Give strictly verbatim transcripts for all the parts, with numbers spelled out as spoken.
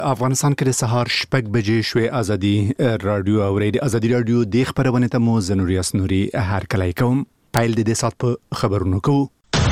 افغانستان کې د سهار شپږ بجې شوې ازادي رادیو او د ازادي رادیو د خبرونه ته مو زنوریاس نوري هر کله کوم پایل د دې سات په خبرونو کو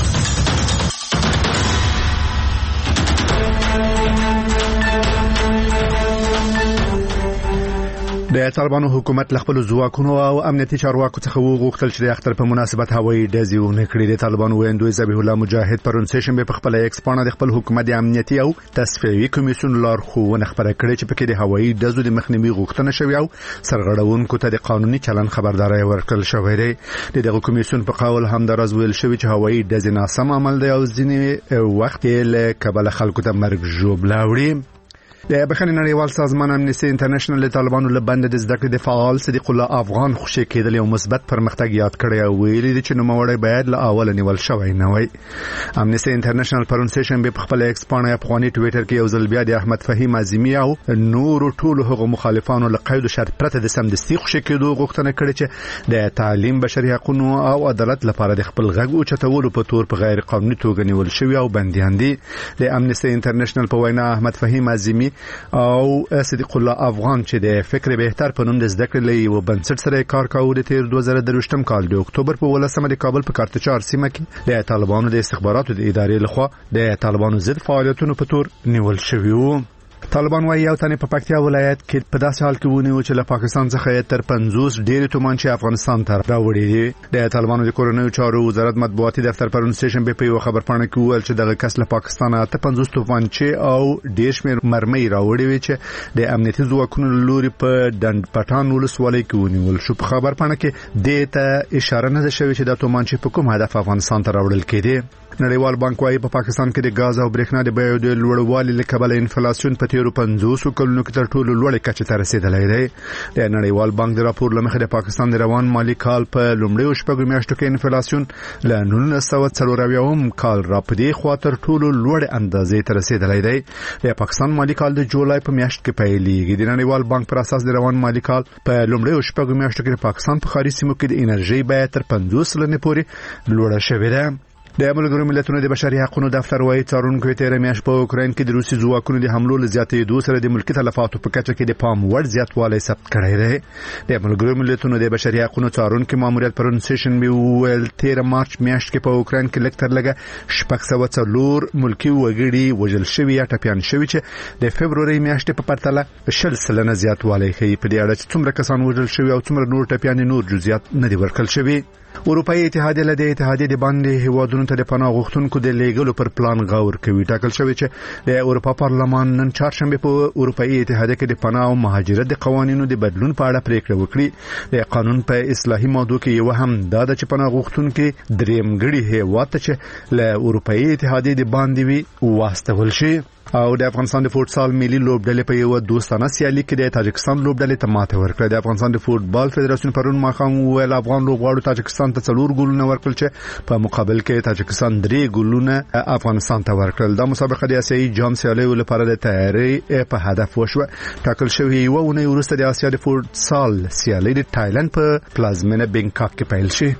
د طالبانو حکومت له خپل ځواکونو او امنیتي چارواکو څخه وغوښتل چې د اختر په مناسبت هوایي ډزې ونکړي. د طالبانو ویاندوی ذبیح الله مجاهد پرون سیشن په خپل ایکس پاڼه د خپل حکومت د امنیتي او تصفیوي کمیسیون لارښوونه خبره کړې چې پکې د هوایي ډزو د مخنیوي غوښتنه شوې او سرغړونکو ته د قانوني چلن خبرداري ورکړل شوې ده. دغه کمیسیون په قول هم د راز ویل شوی چې هوایي ډزې ناسم عمل دی او ځینې وخت یې له کبل خلکو ته مرګ ژوبله وړي. د بخښنې نړیوال سازمان امنیستي انټرنیشنل د طالبانو له بند د زده کړې د فعال صدیق الله افغان خوشی کېدل یو مثبت پرمختګ یاد کړی او ویلي دي چې نوموړی باید له اول نیول شوی نه وي. امنیستي انټرنیشنل پرون سیشن په خپل ایکس پاڼه افغاني ټوئیټر کې یو ځل بیا د احمد فهیم اعظمي او نور ټولو هغو مخالفانو له قید شرط پرته د سمدستي خوشی کېدو غوښتنه کړې چې د تعلیم بشري حقوقو او عدالت لپاره د خپل غږ اوچتولو په تور په غیر قانوني توګه نیول شوی او بنديان دي. د امنیستي انټرنیشنل په وینا احمد فهیم اعظمي او صدیق الله افغان چې د فکر بهتر په نوم د زده کړې لې و بنسټ سره کار کاوه د تیر دوه زره درویشتم کال د اکتوبر په ولسمه د کابل په کارتچار سیمه کې د طالبانو د استخباراتو د ادارې لخوا د طالبانو ضد فعالیتونو په تور نیول شوی وو. طالبان وايي یو تنه په پکتیا ولایت کې په داسې حال کې ونیو چې له پاکستان څخه تر پنځوس ډېر تومانچې افغانستان ته راوړي دي. د طالبانو د کورونیو چارو وزارت مطبوعاتي دفتر پرون سټیشن په یو خبر پاڼه کې ویل چې دغه کس له پاکستان ته پنځوس تومانچې او ډېر شمېر مرمۍ راوړي وي چې د امنیتي ځواکونو لوري په ډند پټان ولسوالۍ کې ونیول شو. په خبر پاڼه کې د ته اشاره نه شوی چې د تومانچې په کوم هدف افغانستان ته راوړل کېدي. نړیوال بانک وايي په پاکستان کې د غاز او برېښنا د بیو د لوړوالي له کبله انفلیسیون په تیرو پنځوس کلونو کې تر ټولو لوړې کچې ته رسیدلی دی. د نړیوال بانک د راپور له مخې د پاکستان د روان مالي کال په لومړیو شپږو میاشتو کې انفلیسیون له نولس سوه څلور اویایم کال را په دې خوا تر ټولو لوړې اندازې ته رسیدلی دی. د پاکستان مالي کال د جولای په میاشت کې پیلېږي. د نړیوال بانک پر اساس د روان مالي کال په لومړیو شپږو میاشتو کې د پاکستان په ښاري سیمو کې د انرژي بیه تر پنځوس سلنې پورې لوړه شوې ده. د ملګرو ملتونو د بشري حقوقو دفتر وايي څارونکو تیر میاشت په اوکراین کې د روسي ځواکونو د حملو له زیاتېدو سره د ملکي تلفاتو په کچه کې د پام وړ زیاتوالی ثبت کړی دی. د ملګرو ملتونو د بشري حقوقو څارونکو ماموریت پرون سیشن ویل تیر مارچ میاشت کې په اوکراین کې لږ تر لږه شپږ سوه څلور ملکي وګړي وژل شوي یا ټپیان شوي چې د فبرورۍ میاشتې په پرتله شل سلنه زیاتوالی ښیي. په دې اړه چې څومره کسان وژل شوي او څومره نور ټپیان نور جزئیات نه دي ورکړل شوي. اروپایي اتحادیه له دې اتحادیې د باندې هیوادونو ته د پناه غوښتونکو د لیږلو پر پلان غور کوي. ټاکل شوی چې د اروپا پارلمان نن چهارشنبه په اروپایي اتحادیه کې د پناه او مهاجرت د قوانینو د بدلون په اړه پریکړه وکړي. د قانون په اصلاحي ماده کې یو هم دا د چې پناه غوښتونکو درېمګړي هیواد ته چې له اروپایي اتحادیې د باندې وي واستول شي. او د افغانستان د فوټسال ملي لوبډلې په یو دوستانه سیالي کې د تاجکستان لوبډلې ته ماته ورکړه. د افغانستان د فوټبال فدراسیون پرون ماښام ویل افغان لوبغاړو تاجکستان ته څلور ګولونه ورکړل چې په مقابل کې تاجکستان درې ګولونه افغانستان ته ورکړل. دا مسابقه د آسیایي جام سیالیو لپاره د تیاری په هدف وشوه. ټاکل شوی و اونۍ وروسته د آسیا د فوټسال سیالي د تایلند په پلازمینه بینکاک کې پیل شي.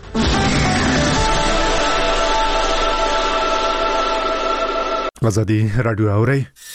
ازادي رادیو اوري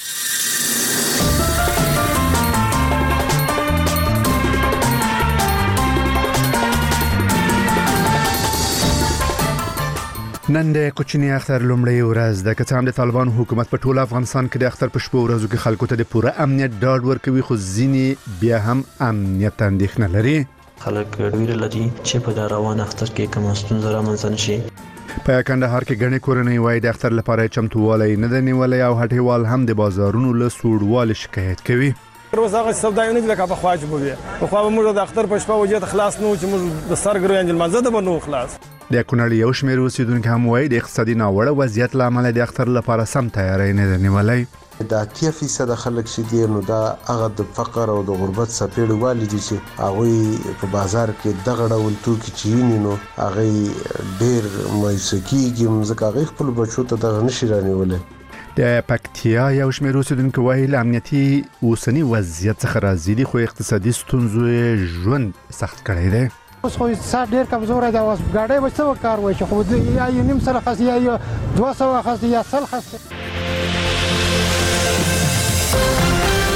نن د کوچنی اختر لومړی ورځ د کتاب د طالبان حکومت په ټول افغانستان کې د اختر په شپه ورځو کې خلکو ته د پوره امنیت ډاډ ورکوي، خو ځینې بیا هم امنیت اندېښنه لري. خلک ویره لري چې په روان اختر کې کوم ستونزه رامنځته نشي. په کندهار کې غني کورنۍ وايي د اختر لپاره چمتووالی نه دی نیولای او هټیوال هم د بازارونو له سوړوالي شکایت کوي. روز هغه سوداګرونه د لکه په خواج بوي په خوا موږ د اختر په شپه وجه خلاص نه و چې موږ د سرګرو انجل منځ ده بنو خلاص. د کونړ یو شمېر اوسیدونکو هم وايي د اقتصادي ناوړه وضعیت لامل د اختر لپاره سم تیاری نه دی نیولای. دا اتیا فیصد خلک چې دي نو دا هغه د فقر او د غربت سپېړې والي دي چې هغه په بازار کې دغه ډول توکي چې نو هغه ډېر مایسکیږي مزه هغه خپل بچو ته دغه نشي رانیولای. د پکتیا یو شمېر اوسیدونکو وايي له امنیتي اوسنی وضعیت څخه راضي دي، خو اقتصادي ستونزو ژوند سخت کړی دی. اوس خو سات ډیر کمزور دی، اوس ګاډي وڅو کار وای چې خو یا نیم سره خاص یا دوه سوه خاص یا سل خاص.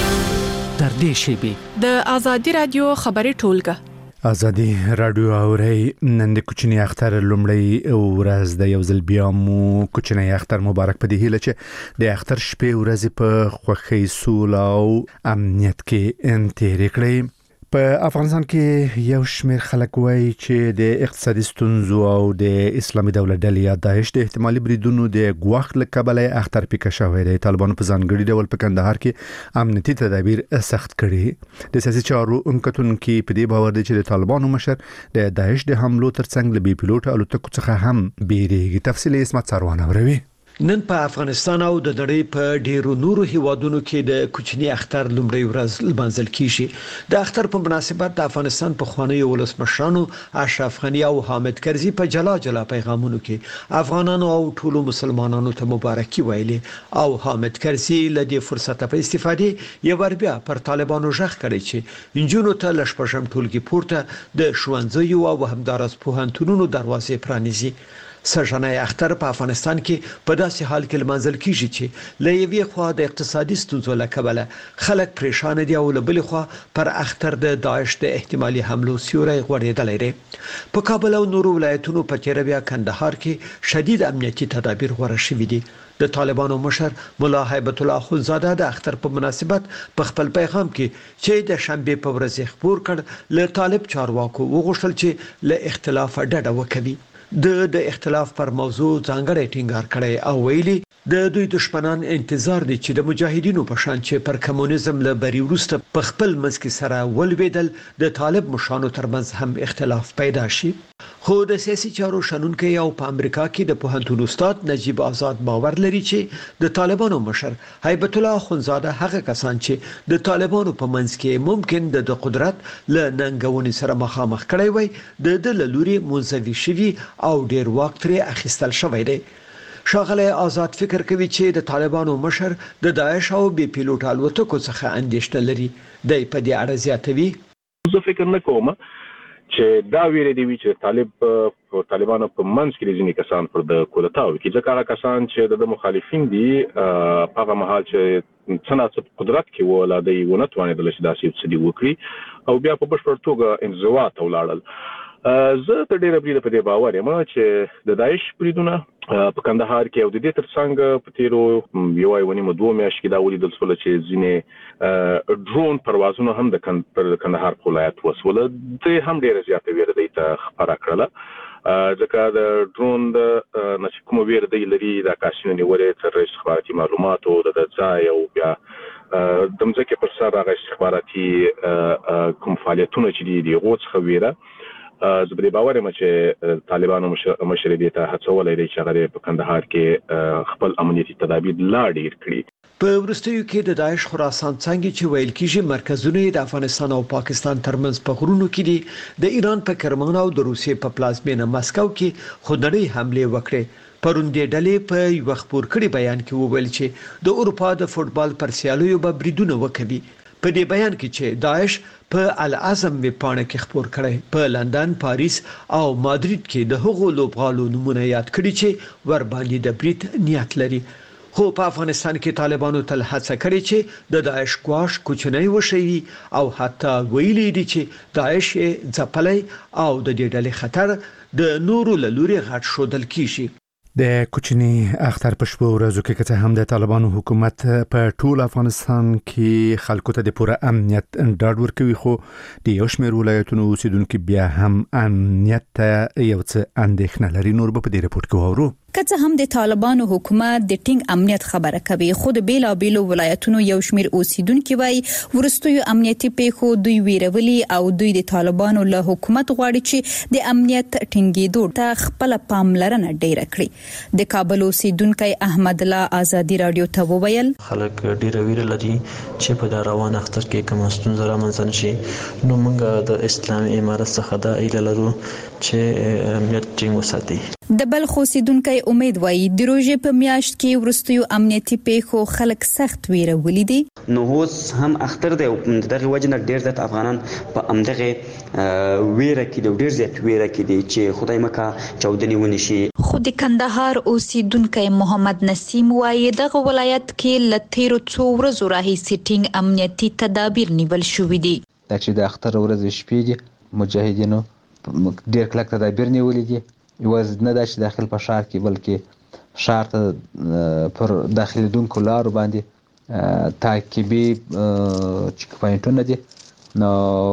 نږدې شي. د ازادي رادیو خبري ټولګه ازادي رادیو اوري نن د کوچنی اختر لومړی ورځ د یو ځل بیا مو کوچنی اختر مبارک په دې هیله چې د اختر شپې ورځې په خوښۍ سوله او امنیت کې انتهایی کړئ. په افغانستان کې یو شمېر خلک وایي چې د اقتصادي ستونزو او د اسلامي دولت ډلې یا داعش د احتمالي بریدونو د ګواښ له کبله اختر پیکه شوی دی. طالبانو په ځانګړي ډول په کندهار کې امنیتي تدابیر سخت کړي. د سیاسي چارو انکتونکو په دې باور دي چې د طالبانو مشر د داعش د حملو ترڅنګ له بي پیلوټ الوتکو څخه هم بیریږي. تفصیل اسمت سروانه وروي. نن په افغانستان او د نړۍ په ډیرو نورو هیوادونو کې د کوچنی اختر لومړی ورځ لمانځل کیږي. د اختر په مناسبت د افغانستان په خوانیو ولسمشرانو اشرف غنی او حامد کرزي په جلا جلا پیغامونو کې افغانانو او ټولو مسلمانانو ته مبارکي ویلي او حامد کرزي له دې فرصت په استفادې یو ور بیا پر طالبانو ژغ کړی چې انجونو ته لشپږم ټولګي پورته د ښوونځیو او همدارس پوهنتونونو دروازې پرانیزي. سرجنای اختر په افغانستان کې په داسې حال کې لمانځل کیږي چې له یوې خوا د اقتصادي ستونزو له کبله خلک پریشان دي او له بلې خوا پر اختر د داعش د احتمالي حملو سیوری غوړېدلی دی. په کابل او نورو ولایتونو په تیر بیا کندهار کې شدید امنیتي تدابیر غوړه شوي دي. د طالبانو مشر مولا هیبت الله اخونزاده د اختر په مناسبت په خپل پیغام کې چې د شنبه په ورځ خبر کړ له طالب چارواکو وغوښتل چې له اختلاف ډډه وکړي. د د اختلاف پر موضوع ځانګړی ټینګار کړی او ویلي د دوی دشمنان انتظار دي چې د مجاهدینو په شان چې پر کمونیزم له بری وروسته په خپل منځ کې سره ولویدل د طالب مشانو ترمنځ هم اختلاف پیدا شي. خو د سیاسي چارو شنونکي او په امریکا کې د پوهنتون استاد نجیب آزاد باور لري چې د طالبانو مشر هیبت الله اخونزاده هغه کسان چې د طالبانو په منځ کې ممکن د قدرت له ننګونې سره مخامخ کړي وي د د لوري منځوي شوي او ډیر وخت لري اخیستل شوی دی. شاغله آزاد فکر کوي چې د طالبانو مشر د داعش او بي پیلوټ الوتکو څخه اندېښنه لري. د په دې اړه زیاتوي. زه فکر نه کوم چې دا ویری دی چې طالب او طالبانو په منځ کې ځینې کسان پر د کولتاو کې ځکه هغه کسان چې د مخالفین دي په هغه مهال چې څنګه قدرت کې ولادي ونه توانېدل چې داسې څه دی وکړي او بیا په بشپړ توګه انزوا ته ولاړل. زه ته ډېر بریده په دې باور یم چې د داعش بریدونه په کندهار کې او د دې ترڅنګ په تیرو یو یو نیمه دوه میاشتې کې دا ولیدل شول چې ځینې ډرون پروازونه هم د کندهار په ولایت وسول. د هم ډېر زیاته ویره دی ته خبره کړله ځکه د ډرون د نشي کوم ویره دی لري د کاشینې نیولې تر استخباراتي معلوماتو د ځای او بیا د مځکې پر سر هغه استخباراتي کوم فعالیتونه چې دي د غوڅ خویره زه په دې باور یم چې طالبانو مشر دې ته هڅولای دی چې هغه په کندهار کې خپل امنیتي تدابیر لا ډیر کړي. په وروستیو کې د داعش خراسان څنګه چې ویل کیږي مرکزونه د افغانستان او پاکستان ترمنځ په غرونو کې دي. د ایران په کرمان او د روسیې په پلازمینه مسکو کې خودنۍ حمله وکړه. پرون د ډلې په یو خبر کړي بیان کې وویل چې د اروپا د فوتبال پر سیالیو به بریدونه وکړي. په دې بیان کې چې داعش په العزم وی پاڼه کې خبر کړي په لندن، پاریس او مادرید کې د هغو لوبغالو نمونه یاد کړي چې ور باندې د برید نیت لري. خو په افغانستان کې طالبانو تل هڅه کړې چې د داعش ګواښ کوچنی وشي او حتی ویلي دي چې داعش ځپلای او د دې ډلې خطر د نورو لوري غټ شودل کیږي. د کوچنی اختر په شپه ورځو کې کته هم د طالبانو حکومت په ټول افغانستان کې خلکو ته د پوره امنیت ډاډ ورکوي خو د یو شمېر ولایتونو اوسیدونکو بیا هم امنیت ته یو څه اندېښنه لري. نور به په دې رپورت کې وورو. کله هم د طالبانو حکومت د ټینګ امنیت خبره کوي خود بیلا بیلو ولایتونو یو شمیر اوسیدونکو وای ورستوي امنیتي پیښو دوی ویرولي او دوی د طالبانو له حکومت غواړي چې د امنیت ټینګېدو ته خپل پاملرنه ډیره کړي. د کابل اوسیدونکو احمد الله ازادي رادیو ته وویل خلک ډیره ویره لري چې په دا روان اختر کې کوم ستونزه رامنځته شي. نو موږ د اسلامي امارت څخه دا ایله لرو چې امنیت ټینګ وساتي. د بلخ اوسیدونکو امید وایي د روژې په میاشت کې ورستیو امنیتي پیښو خلک سخت ویره ولیدي. نو اوس هم اختر دی دغه وجنه ډیر زیات افغانان په امدغه ویره کې د ډیر زیات ویره کې دي چې خدای مکه چودنی ونشي. خو د کندهار اوسیدونکو محمد نسیم وایي دغه ولایت کې لتیرو څو ورځې راهیسې ټینګ امنیتي تدابیر نیول شوې دي. دا چې د اختر ورځې شپې دي مجاهدینو ډیر کلک تدابیر نیولې دي. یوازې نه دا چې داخل په شهر کې بلکې شهر ته پر داخليدونکو لارو باندې تعقیبي چک پوینټونه دي. نو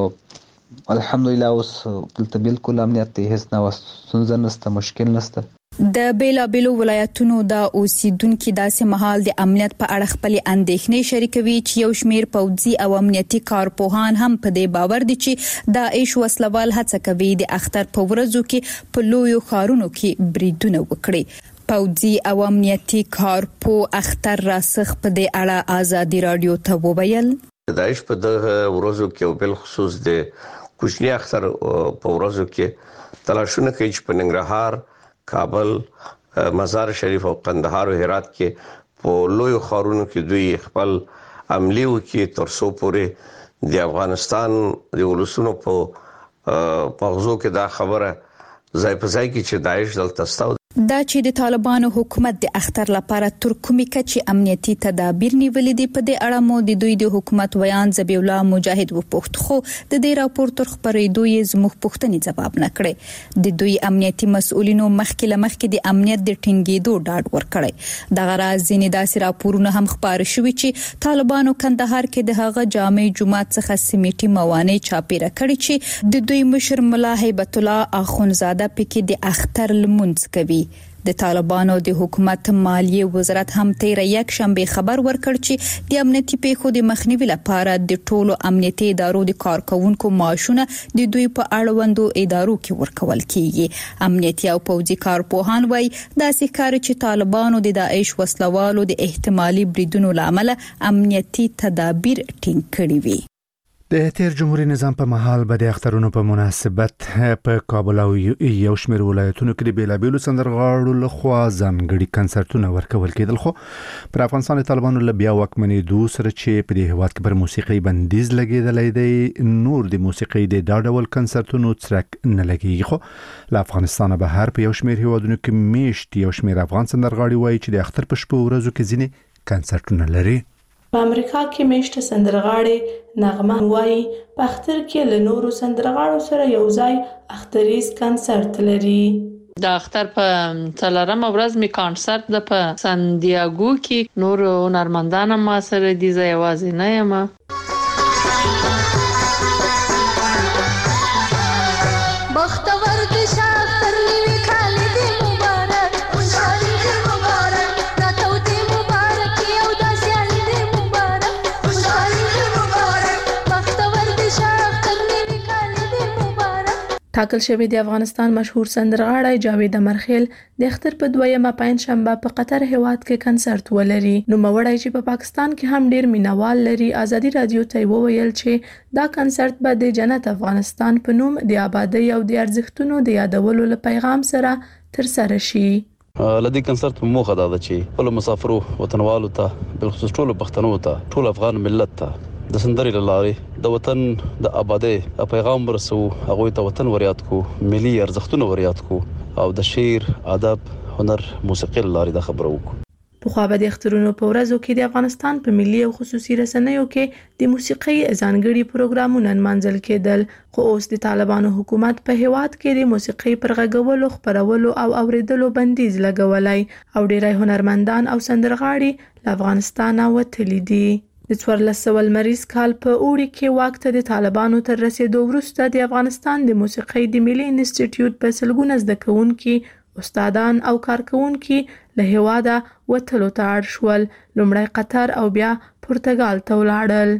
الحمدلله اوس دلته بالکل امنیت دی، هیڅ نه ستونزه نشته، مشکل نشته. د بیلابیلو ولایتونو د اوسیدونکو داسې مهال د امنیت په اړه خپل اندېښنې شریکوي چې یو شمیر پوځي او امنیتي کارپوهان هم په دې باور دي چې داعش وسلوال هڅه کوي د اختر په ورځو کې په لویو ښارونو کې بریدونه وکړي. پوځي او امنیتي کارپو اختر راسخ په دې اړه آزادي رادیو ته وویل داعش په دغه ورځو کې او بل خصوص د کوچني اختر په ورځو کې تلاشونه کوي چې په ننګرهار، کابل، مزار شریف او قندهار او هرات کې په لوی ښارونو کې دوی خپل عملی وکړي تر څو پورې د افغانستان د ولسونو په پغزو کې دا خبره ځای په ځای کې چې داعش دلته ستاسو دا چې د طالبانو حکومت د اختر لپاره تر کومې کچې امنیتي تدابیر نیولې دي په دې اړه مو د دوی د حکومت ویان ذبیح الله مجاهد وپوښت، خو د دې راپور تر خبرېدو یې زموږ پوښتنې ځواب نه کړي. د دوی امنیتي مسؤلینو مخکې لمخکې د امنیت د ټینګېدو ډاډ ورکړي. دغه راز ځینې داسې راپورونه هم خبر شوي چې طالبانو کندهار کې د هغه جامع جماعت څخه سیمټي موانع چاپیره کړي چې د دوی مشر ملا هیبت الله اخونزاده پکې د اختر لمونځ کوي. د طالبانو د حکومت مالیه وزارت هم تیر یک شنبه خبر ورکړ چې د امنیتي پیښو د مخنیوي لپاره د ټولو امنیتي ادارو د کارکونکو معاشونه د دوی په اړوندو ادارو کې ورکول کیږي. امنیتي او پوځي کارپوهان وایي داسې کار چې طالبانو د داعش وسلوالو د احتمالي بریدونو لامل امنیتي تدابیر ټینګ کړي وي. د تیر جمهوریت نظام په محل به د اخترونو په مناسبت په کابل او یو شمېر ولایتونو کې د بیلابیلو سندرغاړو لخوا ځانګړي کنسرتونه ورکول کېدل، خو پر افغانستان د طالبانو له بیا واکمنېدو سره چې په دې هېواد کې پر موسیقي بندیز لګېدلی دی، نور د موسیقي د دا ډول کنسرتونو څرک نه لګېږي. خو له افغانستانه بهر په یو شمېر هېوادونو کې میشت یو شمېر افغان سندرغاړي وایي چې د اختر په شپو ورځو کې ځینې کنسرتونه لري. په امریکا کې میشته سندرغاړي نغمه وایي په اختر کې له نورو سندرغاړو سره یو ځای اختریز کنسرت لري. د اختر په څلورمه ورځ می کنسرت د په سان دیاګو کې نور هنرمندان ما سره دي، زه یوازې نه یم. بختور د شاختر نیوي کالی دی مبارک خوشحالي دی مبارک راته دی مبارک یو داسې دی مبارک خوشحالي دی مبارک بختور د شاختر نیوي کالی دی مبارک. ټاکل شوی د افغانستان مشهور سندرغاړی جاوید امرخیل د اختر په دویمه پنځشنبه په قطر هیواد کې کنسرت ولري. نو موړی چې په پاکستان کې هم ډیر مینوال لري آزادي رادیو ته وویل چې دا کنسرت به د جنت افغانستان په نوم د آبادی او د ارزښتونو د یادولو له پیغام سره تر سره شي. لدی کنسرت موخه دا ده چې خپل مسافرو وطنوالو ته بل خصوص ټول پښتنو ته ټول افغان ملت ته د سندرې لارې د وطن د آبادی پیغام ورسو، هغه ته وطن وريات کو، ملي ارزښتونه وريات کو او د شعر، ادب، هنر، موسیقي لارې د خبرو کو. په خو به د اخترونو په ورځو کې د افغانستان په ملي او خصوصي رسنیو کې د موسیقي ځانګړي پروګرامونه منځل کېدل، خو اوس د طالبانو حکومت په هیواد کې د موسیقي پر غږولو، خبرولو او اوریدلو بندیز لګولای او ډیری هنرمندان او سندرغاړي له افغانستانه وتلي دي. د څوارلس سوه لمریز کال په اوړي کې واک ته د طالبانو تر رسیدو وروسته د افغانستان د موسیقۍ د ملي انسټیټیوټ په سلګونه زده کوونکي، استادان او کارکوونکي له هیواده وتلو ته اړ شول. لومړی قطر او بیا پرتګال ته ولاړل.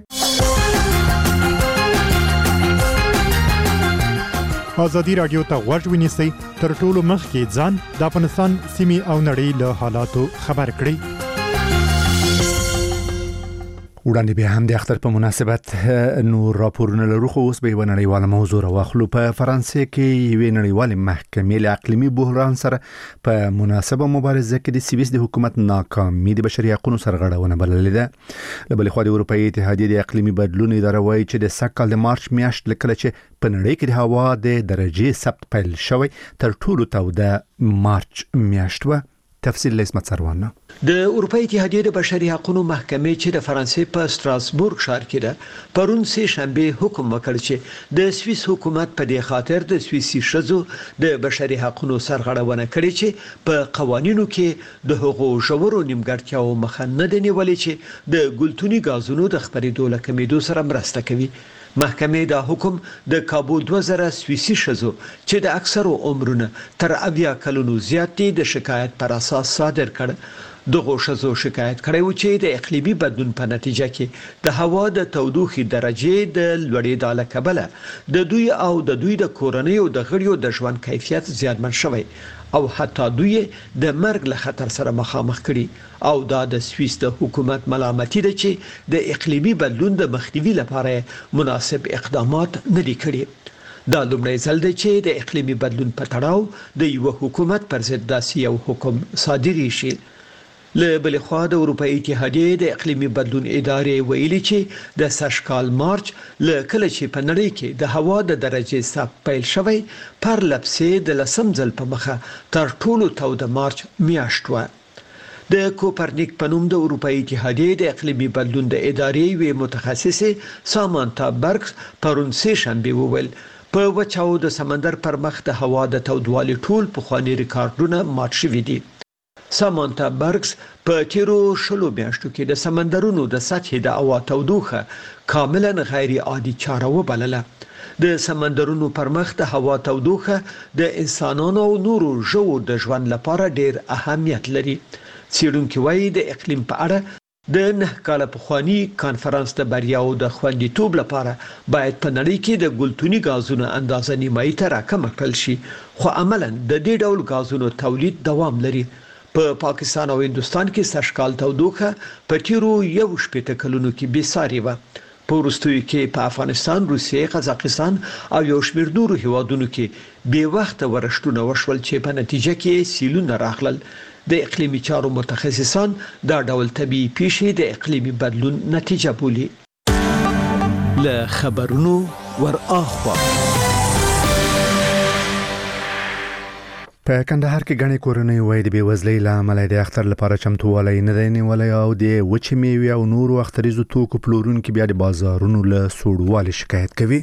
آزادي رادیو ته غوږ ونیسئ، تر ټولو مخکې ځان د افغانستان سیمې او نړۍ له حالاتو خبر کړئ. وړاندې به هم د اختر په مناسبت نور راپورونه لرو خو اوس به یو نړیواله موضوع راوخلو. په فرانسې کې یو نړیوال محکمې له اقلیمي بحران سره په مناسبه مبارزه کې د سویس د حکومت ناکامي د بشري حقوقو سرغړونه بللې ده. له بل خوا د اروپאי اتحادیې د اقلیمي بدلون اداره وايي چې د سږ کال د مارچ میاشت لکه چې په نړۍ کې د هوا د درجه ثبت پیل شوی تر ټولو توده مارچ میاشت و. تفصیل لسمت سروانه. د اروپאי اتحادیې د بشري حقوقو محکمې چې د فرانسې په ستراسبورګ ښار کې ده پرون سه شنبه حکم وکړ چې د سویس حکومت په دې خاطر د سویسي شذو د بشري حقوقو سرغړونه کړې چې په قوانینو کې د حقوقو ژورو نیمګړتیاو مخه نه دی نیولې چې د ګلتوني غازونو د خپرېدو له کمیدو سره مرسته کوي. محکمې دا حکم د کابو دوه زره سویسي شذو چې د اکثرو عمرونه تر اویا کلونو زیات دي د شکایت پر اساس صادر کړ. دغه شذو شکایت کړی و چې د اقلیمي بدلون په نتیجه کې د هوا د تودوخې درجه د لوړېدو له کبله د دوی او د دوی د کورنۍ او د غړیو د ژوند کیفیت زیانمن شوی او حتی دوی د مرګ له خطر سره مخامخ کړي او دا د سویس د حکومت ملامتي ده چې د اقلیمي بدلون د مخنیوي لپاره مناسب اقدامات نه دي کړي. دا لومړی ځل دی چې د اقلیمي بدلون په تړاو د یو حکومت پر ضد داسې یو حکم صادري شي. له بل خوا د اروپאי اتحادیې د اقلیمي بدلون ادارې ویلي چې د سږکال مارچ له کله چې په نړۍ کې د هوا د درجه ثبت پیل شوی پر لپسې د لسم ځل په مخه تر ټولو توده مارچ میاشت و. د کوپرنیک په نوم د اروپאי اتحادیې د اقلیمي بدلون د ادارې وی متخصصه سامانتا برکس پرون سه شنبه وویل په وچاو د سمندر پر مخ د هوا د تودوالي ټول په خواني ریکارډونه مات شوي دي. سامانتا برکس په تیرو شلو میاشتو کې د سمندرونو د سطحې د هوا تودوخه کاملا غیر عادي چاره وبلله. د سمندرونو پر مخ د هوا تودوخه د انسانانو او نورو ژوو د ژوند لپاره ډیر اهمیت لري. څېړونکي وایي د اقلیم په اړه د نه کاله پخوانی کانفرنس د بریاو د خوندیتوب لپاره باید په نړۍ کې د ګلتوني غازونو اندازه نیمایي ته راکمه کړل شي خو عملاً د دې ډول غازونو تولید دوام لري. په پا پاکستان او هندستان کې سږکال تودوخه په تیرو یو شپېته کلونو کې بې ساري وه. په وروستیو کې په افغانستان، روسیې، قزاقستان او یو شمېر نورو هیوادونو کې بې وخته ورښتونه وشول چې په نتیجه کې سیلونه راغلل. د اقلیمي چارو متخصصان دا ډول طبيعي پیښې د اقلیمي بدلون نتیجه بولي. له خبرونو ور اخوا په کندهار کې غني کورنۍ وای د بیوزلۍ له امله د اختر لپاره چمتووالی نه دی نیولای او د وچې میوې او نورو اختریزو توکو پلورونکو بیا د بازارونو له سوړوالي شکایت کوي.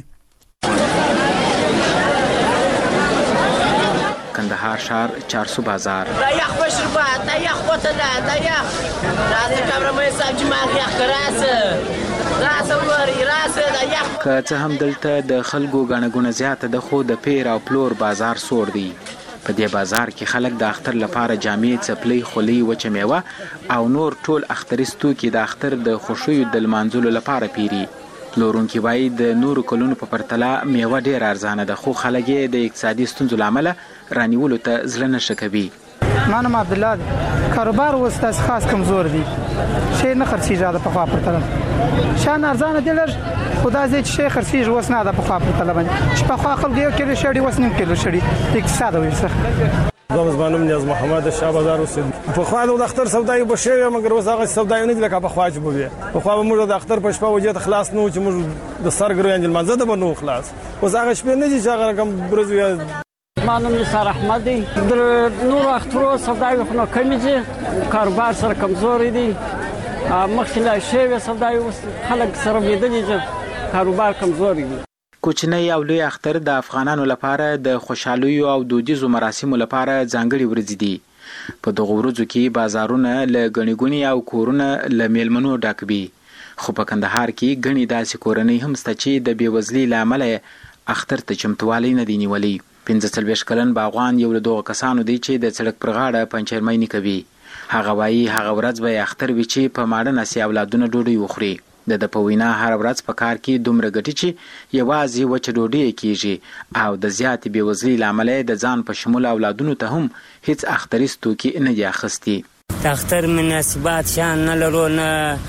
کندهار شهر چارسو بازار دا یخ بشربات دا یخ بوتله دا یخ راځه کامرمن صاحب چې ما یخ کراسه راسه وری راسه دا یخ که څه هم دلته د خلکو غنګونه زیاته د خو د پیر او پلور بازار سوړ دی. په دې بازار کې خلک د اختر لپاره جامې، څپلۍ، خولۍ، وچه میوه او نور ټول اختریز توکي د اختر د خوښیو د لمانځلو لپاره پیري. پلورونکي وایي د نورو کلونو په پرتله میوه ډېره ارزانه ده خو خلک یې د اقتصادي ستونزو له امله رانیولو ته زړه نه ښه کوي. منم عبدالله دی کاروبار اوس داسې خاص کمزور دی شی نه خرڅېږي د پخوا پرتله شیان ارزانه دي لږ خو دا ځای چې شی خرڅېږي اوس نه د پخوا پرتله باندې چې پخوا خلکو یو کیلو شړي اوس نیم کیلو شړي د اقتصاد وایي څه زما زمانم نیاز محمد شاه بازار اوسېد په خوا د اختر سودای به شوی مګر اوس هغه سودای نه دي لکه په خوا چې بوي په خوا به موږ د اختر په شپه وجه خلاص نه و چې موږ د سرګرو انجل منځ ده بنو خلاص اوس هغه شپه نه دي چې هغه رقم برزو. مانم نثار احمد دی در نور اخترو سودای خو کمی دي کاروبار سره کمزوري دي مخکې شوی سودای اوس خلک سره لیدلي چې کاروبار کمزوري دي. کوچنی او لوی اختر د افغانانو لپاره د خوشحالیو او دودیزو مراسمو لپاره ځانګړي ورځې دي. په دغه ورځو کې بازارونه له ګڼې ګوڼې او کورونه له میلمنو ډک وي خو په کندهار کې ګڼې داسې کورنۍ هم شته چې د بېوزلۍ له امله اختر ته چمتووالی نه دی نیولی. پنځه څلوېښت کلن باغوان یو له دغو کسانو دی چې د سړک پر غاړه پنچرمیني کوي. هغه وایي هغه ورځ به اختر وي چې په ماړه نسي اولادونه ډوډۍ وخوري. د د په وینا هر ورځ په کار کې دومره ګټي چې یوازې وچه ډوډۍ کېږي او د زیاتې بېوزلۍ له امله د ځان په شمول اولادونو ته هم هیڅ اختریز توکي نه دي اخیستي. د اختر مناسبات شیان نه لرو نه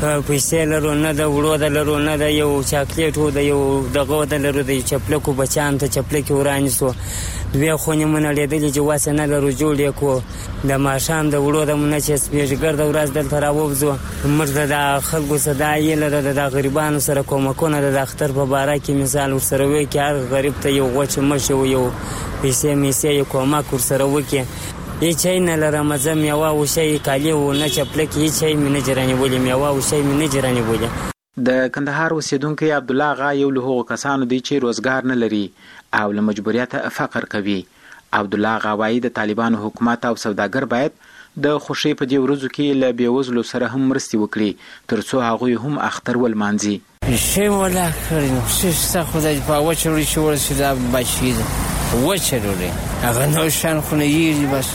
پیسې لرو نه د وړو د لرو نه د یو چاکلیټ د یو دغه د لرو د چپلکو بچان ته چپلکې ورانیسو دوی خونې مونږ لري چې واسه نه لرو جوړ کو د ماشام د وړو د مونږ چې سپېژګر د ورځ دلته راووزو موږ د خلکو صدا یې لره د غریبانو سره کومکونه د اختر په باره کې مثال ورسره وي کې هر غریب ته یو غوچ مشو یو پیسې میسې یو کومک ورسره وکي هیڅ نه لرم زه میوه او شی کالی او نه چپلک هیڅ شی مې نه جرانی بولې میوه او شی مې نه جرانی بولې د کندهار اوسیدونکو عبد الله غا یو له هغو کسانو دی چې روزګار نه لري او له مجبوریت فقر کوي عبد الله غا وايي د طالبانو حکومت او سوداګر باید د خوشي په دې ورځو کې له بیوزلو سره هم مرستي وکړي ترڅو هغه هم اختر ولمانځي شی ولا کړنو شي خدای په وچوري شو ورسې دا بچی وچوري هغه نو شان خو نه یی بس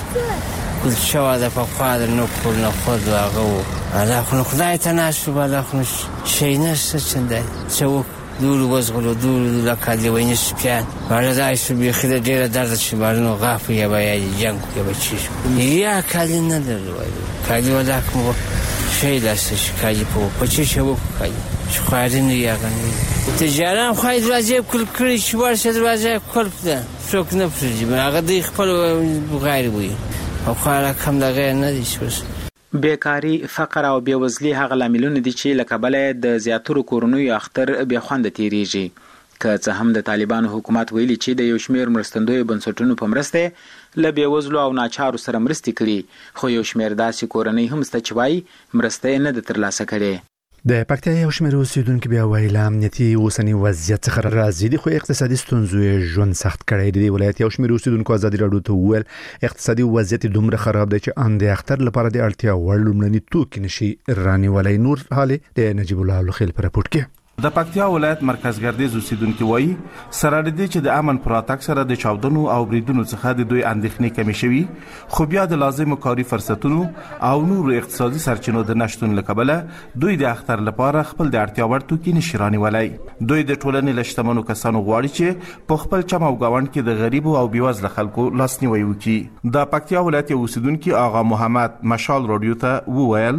کل شو دا په خاطر نو کول نه خود هغه الله خو خدای ته ناشو بالا خو شي نشته څنګه څو دور وزغلو دور لکه دی ویني سپیان بالا دای شو به خله ډیره درد شي بالا غاف یا بیا جنگ یا بچی یا کلی نه درلوي کلی ولا کوم شي لاسه شي کلی په پچی شو کلی شو خارین یا غنی تجارت خو دروازه کل کړی شو ورشه دروازه کول ده څوک نه پرځي هغه د خپل غیر وي او خاله کم دغه نه دي شو بیکاری فقر او بیوزلی هغه لاملونه دي چې لکبل د زیاتره کورونو اختر به خوند تیریږي که څه هم د طالبانو حکومت ویلي چې د یو شمیر مرستندوی بنسټونو په مرسته ل بیوزلو او ناچارو سره مرستې کړي خو یو شمیر داسې کورنۍ هم ست چوي مرسته نه د ترلاسه کړي د پکتیا یو شمېر اوسیدونکو بیا ویل امنیتي اوسنی وضعیت څخه راځي دي خو اقتصادي ستونزې ژوند سخت کړی دی ولایت یو شمېر اوسیدونکو ازادي راډیو ته ویل اقتصادي وضعیت دومره خراب دی چې ان د اختر لپاره د اړتیا وړ لومړني توکي نشي رانیولای نور حال د نجیب الله الخیل پر راپورټ کې د پکتیا ولایت مرکز ګردیز اوسیدونکو وایي سره د دې چې د امن پراتک سره د چاودنو او بریدونو څخه د دوی اندېښنې کمې شوي خو بیا د لازمو کاري فرصتونو او نور اقتصادي سرچینو د نشټون لکبله دوی د اختر لپاره خپل د اړتیا وړ توکي نشي رانیولای دوی د ټولنې لشتمنو کسانو غواړي چې په خپل چم او گاوند کې د غریبو او بیوزله خلکو لاسنیوي وکړي د پکتیا ولایت اوسیدونکو آغا محمد مشال رادیو ته وویل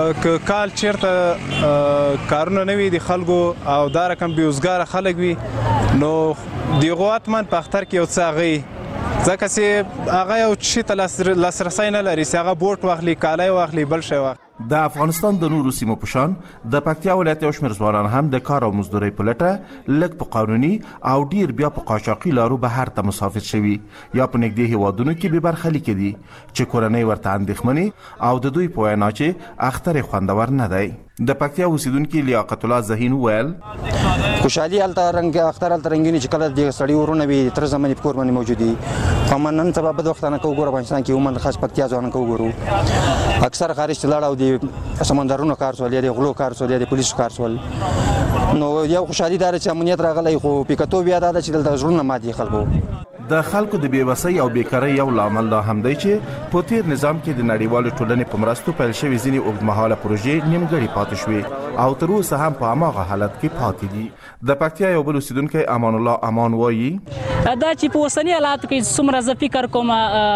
ک کال چیرته کارونه نوي دي خلکو او دا رقم بیوزګار خلک وي نو دیغه اتمن په اختر کې یو څه غي ځکه چې هغه یو شي ته لاسرسي نه لري چې هغه بوټ واخلي کالای واخلي بل شي واخلي د افغانستان د نورو سیمو په شان د پکتیا ولایت یو شمېر ځوانان هم د کار او مزدورۍ په لټه لږ په قانوني او ډیر بیا په قاچاقي لارو بهر ته مسافر شوي یا په نږدې هیوادونو کې به برخلیک دي چې کورنۍ ورته اندېښمنې او د دوی په وینا چې اختر خوندور نه دی د پکتیا اوسیدونکو لیاقت الله زهین ویل خوشحالي الته رنګ اختر الته رنگینی چې کله د سړی ورونه وي تر زمانه په کور باندې موجودي قومنن سبب د وختانه کو ګور افغانستان کې عموما خاص پکتیا ځوانان کو ګورو اکثر خارج تلاړ او د سمندرونو کار سول یا د غلو کار سول یا د پولیسو کار سول نو یو خوشحالي دار چې امنیت راغلی خو پکتو بیا دا چې دلته ژوند مادي خلکو د خلکو د بیوسۍ او بیکارۍ یو لامل دا هم دی چې په تیر نظام کې د نړیوالو ټولنې په مرستو پیل شوې ځینې اوږدمهاله پروژې نیمګړې پاتې شوې او تر اوسه هم په هماغه حالت کې پاتې دي د پکتیا یو بل اوسیدونکی امان الله امان وایي دا چې په اوسني حالاتو کې څومره زه فکر کوم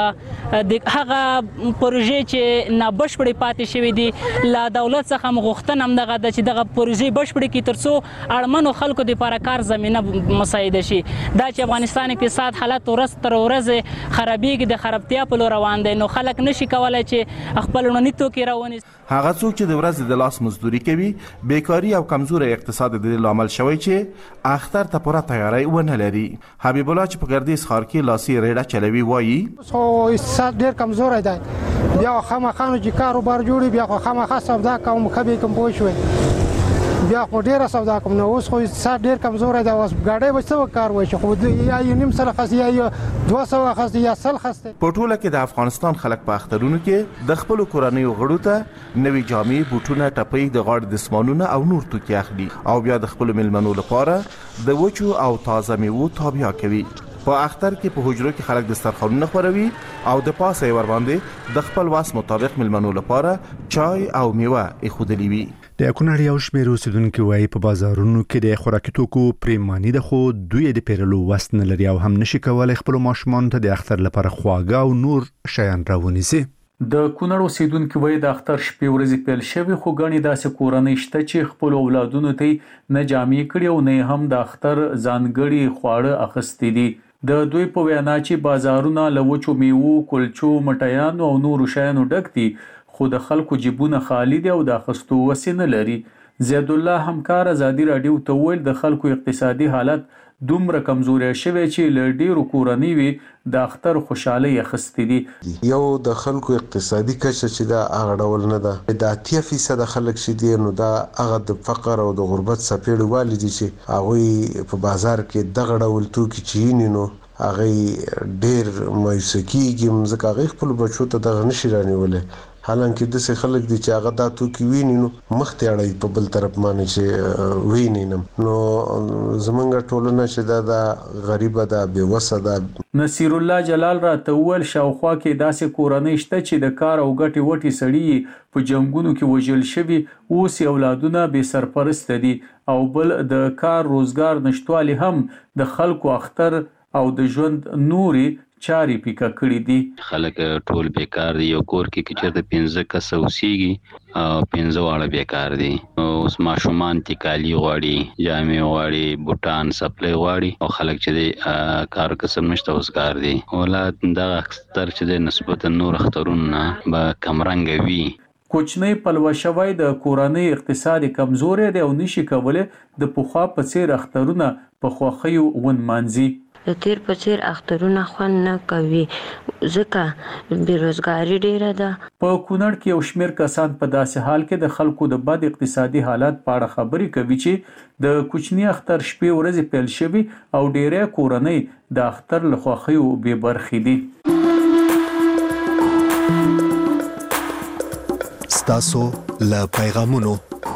د هغه پروژې چې نابشپړې پاتې شوې دي له دولت څخه مغوښتنه هم دغه ده چې دغه پروژې بشپړې کړي تر څو اړمنو خلکو دپاره کار زمینه مساعده شي دا چې افغانستان اقتصاد حالت ورځ تر ورځې خرابېږي د خرابتیا په لور روان دی نو خلک نشي کولی چې خپل لومړني توکي راونیسي هغه څوک چې د ورځې د لاس مزدوري کوي بیکاري او کمزوری اقتصاد د دې لامل شوی چې اختر ته پوره تیاری ونه لري حبیب الله چې په ګردیز ښار کې لاسي ریډه چلوي وایي خو اقتصاد ډېر کمزوری دی بیا خامخا چې کاروبار جوړي بیا خو خامخا سودا کوم خبرې کوم پوه شوې بیا خو ډیره سودا کوم نو اوس خو اقتصاد ډیر کمزوری دی اوس ګاډۍ به څه کار وایي خو یا یو نیم سل خاص یا دوه سوه خاص یا سل خاص په ټوله کې د افغانستان خلک په اخترونو کې د خپل کورنیو غړو ته نوې جامې بوټونه ټپۍ د غاړې دسمالونه او نور توکي اخلي او بیا د خپل ملمنو لپاره د وچو او تازه میوو تابیا کوي په اختر کې په حجرو کې خلک دسترخوانونه خوروي او د پاسه ور باندې د خپل واس مطابق ملمنو لپاره چای او میوه ایښودلې وي د کونړ یو شمېر اوسیدونکو وایي په بازارونو کې د خوراکي توکو پریماني ده خو دوی د پیرلو وس نه لري او هم نشي کولای خپل ماشومان ته د اختر لپاره خواږه او نور شیان راونیسي د کونړ اوسیدونکو وایي د اختر شپې ورځې پیل شوې خو ګڼې داسې کورنۍ شته چې خپل اولادونو ته نه جامې کړي او نه هم د اختر ځانګړي خواړه اخیستي دي. د دوی په وینا چې بازارونه له وچو میوو، کلچو، مټیانو او نورو شیانو ډک دي خو د خلکو جیبونه خالی دي او د اخیستو وسې نه لري. زید الله همکار ازادي راډیو ته ویل د خلکو اقتصادي حالت دومره کمزوري شوی چې له ډیرو کورنۍ وي د اختر خوشحالي اخیستې دي. یو د خلکو اقتصادي کچه چې دا هغه ډول نه ده، د اتیا فیصد خلک چې دي نو دا هغه د فقر او د غربت څپېړې والي دي چې هغوی په بازار کې دغه ډول توکي چې یې نو هغه ډیر مایوسه کېږي، ځکه هغوی خپلو بچو ته دغه نشي رانیولی. حالانکه داسې خلک دي چې هغه دا توکي ویني نو مخ ته اړوي په بل طرف باندې چې ویني نم نو زمونږ ټولنه چې دا د غریبه ده، بېوسه ده. نصیر الله جلال راته وویل شاوخوا کې داسې کورنۍ شته چې د کار او ګټې وټې سړي په جنګونو کې وژل شوي، اوس یې اولادونه بې سرپرسته دي او بل د کار روزګار نشتوالي هم د خلکو اختر او د ژوند نوري چاري پیکا کړی دي. خلک ټول بیکار دي، یو کور کې چې د پنځه کسه اوسېږي او پنځه واړه بیکار دي. اوس ماشومان تکالي غواړي، جامې غواړي، بوټان سپلای غواړي او خلک چې د کار کسب نشته اوسګار دي. اولاد دغه اختر چې د نسبتا نور اخترونه به کمرنګ وي. کوچنی پلوه شوی د کورنۍ اقتصادي کمزوري دی او نشي کولی د پخوا په څیر اخترونه په خوښیو ونمانځي. د تیر په څیر اخترونه خوند نه کوي ځکه بیروزګاري ډیره ده. په کونړ کې یو شمېر کسان په داسې حال کې د خلکو د بد اقتصادي حالت په اړه خبرې کوي چې د کوچني اختر شپې ورځې پیل شوي او ډیری کورنۍ د اختر له خوښیو بې برخې دي. ستاسو له پیغامونو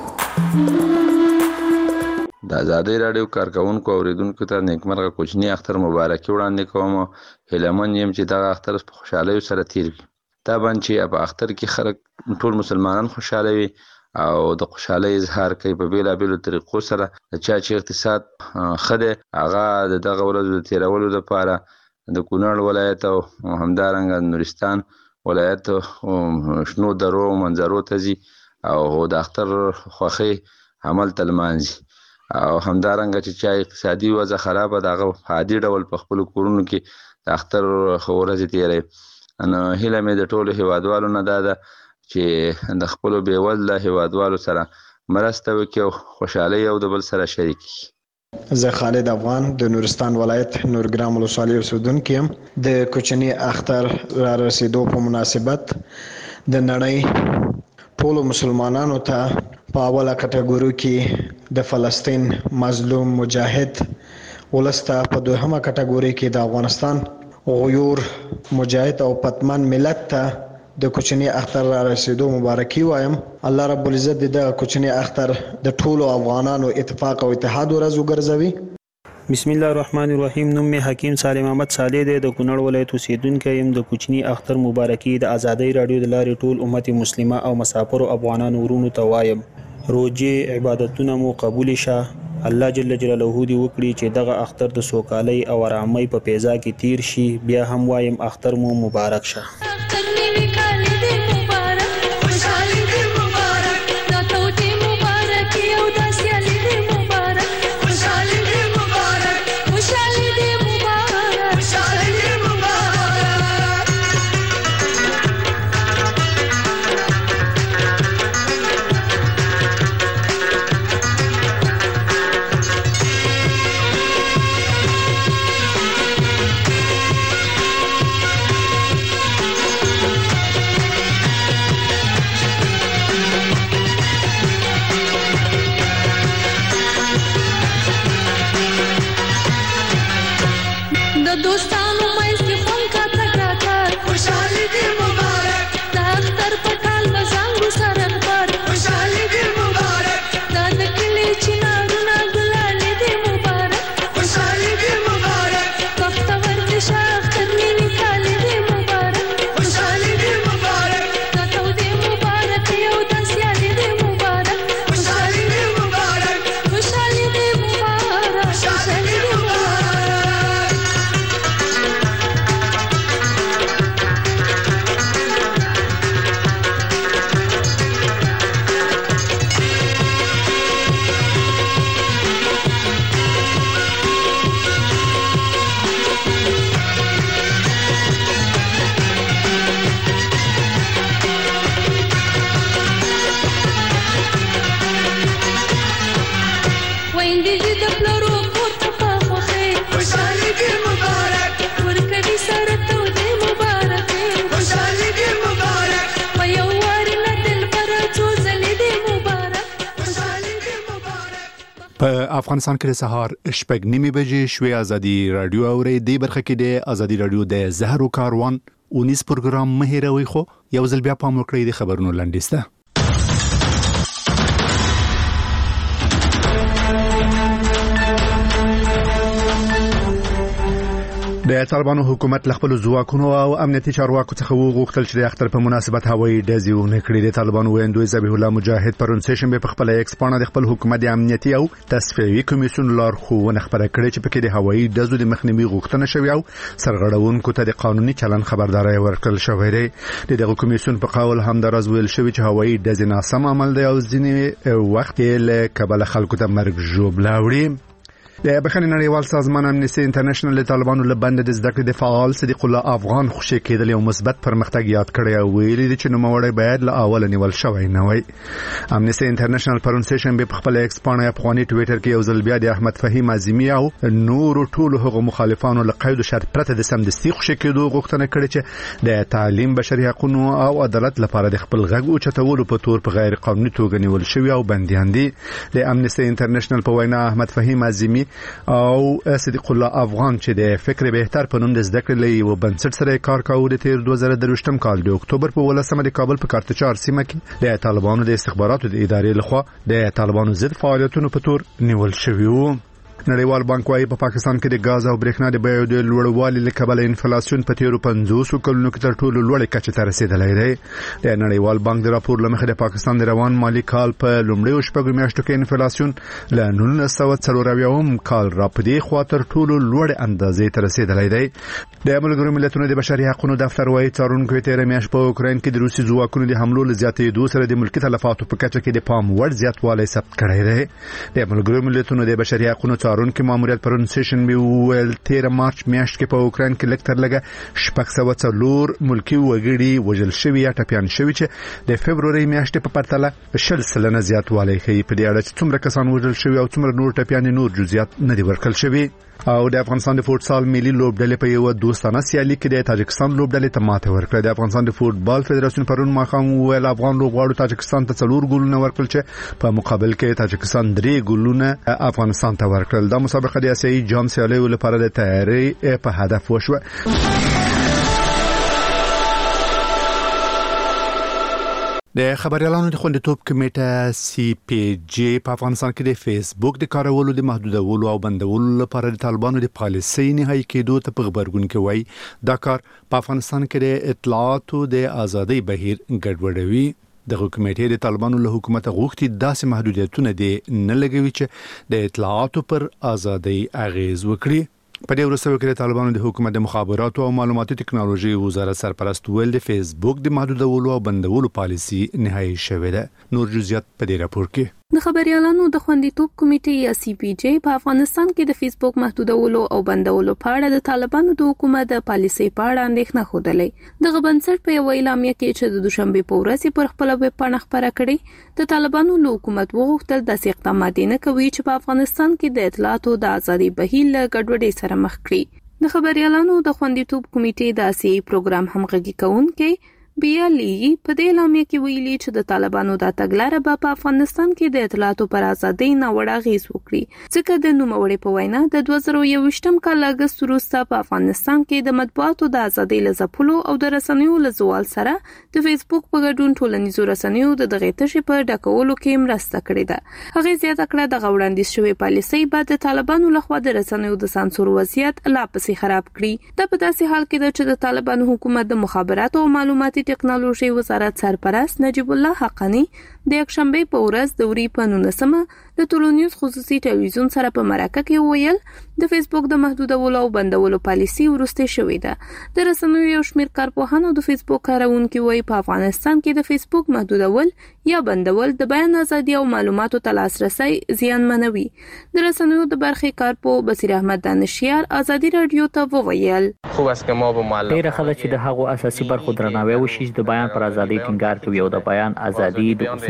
د ازادي راډیو کارکونکو اوریدونکو ته نیکمرغه کوچني اختر مبارکي وړاندې کوم. هیلمن یم چې دغه اختر په خوشحالۍ سره تیر وي. طبعا چې په اختر کې خلک ټول مسلمانان خوشاله وي او د خوشحالۍ اظهار کوي په بیلابیلو طریقو سره. چا چې اقتصاد ښه دی هغه د دغه ورځو د تیرولو لپاره د کونړ ولایت او همدارنګه نورستان ولایت شنو درو منظرو ته ځي او د اختر خوښۍ هملته لمانځي. او همدارنګه چې چا اقتصادي وضع خرابه ده هغه عادي ډول په خپلو کورونو کې د اختر ورځې تیروي. نو هیله مې د ټولو هیوادوالو نه دا ده چې د خپلو بېوزله هیوادوالو سره مرسته وکړي او خوشحالۍ یو د بل سره شریک کړي. زه خالد افغان د نورستان ولایت نورګرام ولسوالۍ اوسیدونکی یم. د کوچني اختر را رسیدو په مناسبت د نړۍ ټولو مسلمانانو ته په اوله کټګوري کې د فلسطین مظلوم مجاهد ولسته، په دوهمه کټګوري کې د افغانستان غیور مجاهد او پتمن ملت ته د کوچني اختر را رسیدو مبارکي وایم. الله رب العزت د کوچني اختر د ټولو افغانانو اتفاق او اتحاد ورځ وګرځوي. بسم الله الرحمن الرحیم. نوم می حکیم سالم احمد صالح دی، د کونړ ولایت اوسیدونکی یم. د کوچني اختر مبارکي د ازادي رادیو د لارې ټول امت مسلمه او مسافرو افغانانو ورونو ته وایم. روزه عبادتونه مو قبول شه. الله جل جلاله دې وکړي چې دغه اختر د سوکالۍ او آرامۍ په فضا کې تیر شي. بیا هم وایم اختر مو مبارک شه. میندې د پلرو پورته په خوښۍ خوشحالي دې مبارک ورکوي سره تودې مبارکې خوشحالي دې مبارک په یو وار له دلبره څو ځلې دې مبارک خوشحالي دې مبارک. په افغانستان کې د سهار شپږ نیمې بجې شوې ازادي رادیو اوري د برخه کې د ازادي رادیو د زهرو کاروان اونیس پروګرام مهیروي خو یو ځل بیا پام وکړئ د خبرونو لنډیسته. د طالبانو حکومت له خپل ځواکونو او امنیتي چارواکو څخه وغوښتل چې د اختر په مناسبت هوایي ډزې ونه کړي. د طالبانو ویاندوی ذبیح الله مجاهد پرون سه په خپل ایکس پاڼه د خپل حکومت د امنیتي او تصفیوي کمیسیون لارښوونه خبره کړې چې پکې د هوایي ډزو د مخنیوي غوښتنه شوې او سرغړونکو ته د قانوني چلند خبرداري ورکړل شوې ده. دغه کمیسیون په قول هم دراز ویل شوی چې هوایي ډزې ناسم عمل دی او ځینې وخت له کبل خلکو ته مرګ ژوبله وړي. د بخښنې نړیوال سازمان امنیستي انټرنیشنل د طالبانو له بند د زده کړې د فعال صدیق الله افغان خوشی کېدل یو مثبت پرمختګ یاد کړی او ویلي دي چې نوموړی باید له اوله نیول شوی نه وای. امنیستي انټرنیشنل پرون سه شنبه په خپل ایکس پاڼه افغاني ټوئیټر کې یو ځل بیا د احمد فهیم اعظمي او نور ټولو هغو مخالفانو له قید او شرط پرته د سمدستي خوشی کېدو غوښتنه کړې چې د تعلیم بشري حقوقو او عدالت لپاره د خپل غږ او چتولو په تور په غیر قانوني توګه نیول شوی او بنديان دي. د امنیستي انټرنیشنل په وینا احمد فهیم اعظمي او صدیق الله افغان چې د فکر بهتر په نوم د زده کړې لې و بنسټ سره کار کاوه د تیر دوه زره درویشتم کال د اکتوبر په ولسمه د کابل په کارتچار سیمه کې د طالبانو د استخباراتو د ادارې لخوا د طالبانو ضد فعالیتونو په تور نیول شوی وو. نړیوال بانک وايي په پاکستان کې د غاز او برېښنا د بیو د لوړوالي له کبله انفلیسیون په تیرو پنځوس کلونو کې تر ټولو لوړ کچه ته رسیدلی دی. د نړیوال بانک د راپور لمخې د پاکستان د روان مالی کال په لومړیو شپږو میاشتو کې انفلیسیون له نولس سوه څلور اویایم کال را پدې خوا تر ټولو لوړ اندازې ته رسیدلی دی. د ملګرو ملتونو د بشري حقوقو دفتر وايي څارونکو تیر میاشت په اوکراین کې د روسي ځواکونو د حملو له زیاتېدو سره د ملکي تلفاتو په کچه کې د پام وړ زیاتوالی ثبت کړی دی. د ملګرو ملتونو د بشري حقوقو څارونکو ماموریت پرون سیشن ویل تیر مارچ میاشت کې په اوکراین کې لکتر لګه شپږ سوه څلور ملکی وګړي وژل شوي یا ټپيان شوي چې د فبروري میاشتې په پرتله شل سلنه زیاتوالی ښیي. په دې اړه چې څومره کسان وژل شوي او څومره نور ټپيان نور جزئیات نه دي ورکړل شوي. او د افغانستان د فوټسال ملي لوبډلې په یو دوستانه سیالي کې د تاجکستان لوبډلې ته ماته ورکړه. د افغانستان د فوټبال فدراسیون پرون ماښام ویل افغان لوبغاړو تاجکستان ته څلور ګولونه ورکړل چې په مقابل کې تاجکستان درې ګولونه افغانستان ته ورکړل. دا مسابقه د اسیایي جام سیالیو لپاره د تیاری په هدف وشوه. د خبريالانو د خوندیتوب کمیټه سی پی جی په افغانستان کې د فیسبوک د کارولو د محدودولو او بندولو لپاره د طالبانو د پالیسۍ نهایی کېدو ته په خبرګون کې وایي دا کار په افغانستان کې د اطلاعاتو د ازادۍ بهیر ګډوډوي. د حکومت د طالبانو له حکومت غوښتي داسې محدودیتونه دي نه لګوي چې د اطلاعاتو پر ازادۍ اغیز وکړي. په دې ورسره کې طالبانو د حکومت د مخابراتو او معلوماتي ټکنالوژي وزارت سرپرست ویل د فیسبوک د محدودولو او بندولو پالیسي نهایی شوې ده. نور جزئیات په دې راپور کې. د خبريالانو د خوندیتوب کمیټې یا سی پی جی په افغانستان کې د فیسبوک محدودولو او بندولو په اړه د طالبانو د حکومت د پالیسۍ په اړه اندېښنه خوده. د بنسټ په یو اعلامیه کې چې د دوشنبه په ورځ پر خپل ویب پاڼه خبره کړې د طالبانو له حکومت وغوښتل د اقدامات نه کوي چې په افغانستان کې د اطلاعاتو د ازادي بهیر له ګډوډۍ سره مخ کړي. د خبريالانو د خوندیتوب کمیټې د اساسي پروګرام همغږي کوونکې بیا لی په دې اعلامیه کې ویلي چې د طالبانو د تګلارې په افغانستان کې د اطلاعاتو پر ازادۍ نه وړ غیز وکړي ځکه د نوموړي په وینا د دوه زره یوویشتم کال اگست وروسته په افغانستان کې د مطبوعاتو د ازادۍ لزپلو او د رسنیو لزوال سره د فیسبوک په ګډون ټولنیزو رسنیو د دغه تشې په ډکولو کې مرسته کړې ده. هغه زیاته کړه د غوړاندیز شوی پالیسۍ بعد د طالبانو لخوا د رسنیو د سانسور وضعیت لا پسې خراب کړي. د په داسې حال کې چې د طالبانو حکومت د مخابراتو او معلوماتي ټکنالوژي وزارت سرپرست نجیب الله حقانی د یکشنبه په ورځ د وری په نولسمه د ټولنیز خصوصي ټلویزیون سره په مرکه کې ویل د فیسبوک د محدودولو او بندولو پالیسي ورسته شوې ده. د رسنیو یو شمېر کارپوهانو د فیسبوک کارونکو وایي په افغانستان کې د فیسبوک محدودول یا بندول د بیان ازادي او معلوماتو ته لاسرسي زیانمنوي. د رسنیو د برخې کارپو بصیر احمد دانشیار ازادي رادیو ته وویل خو اس که ما به معلومات ډیره خلک چې د هغو اساسي برخو درناوی وشي د بیان پر ازادي ټینګار کوي او د بیان ازادي د اصول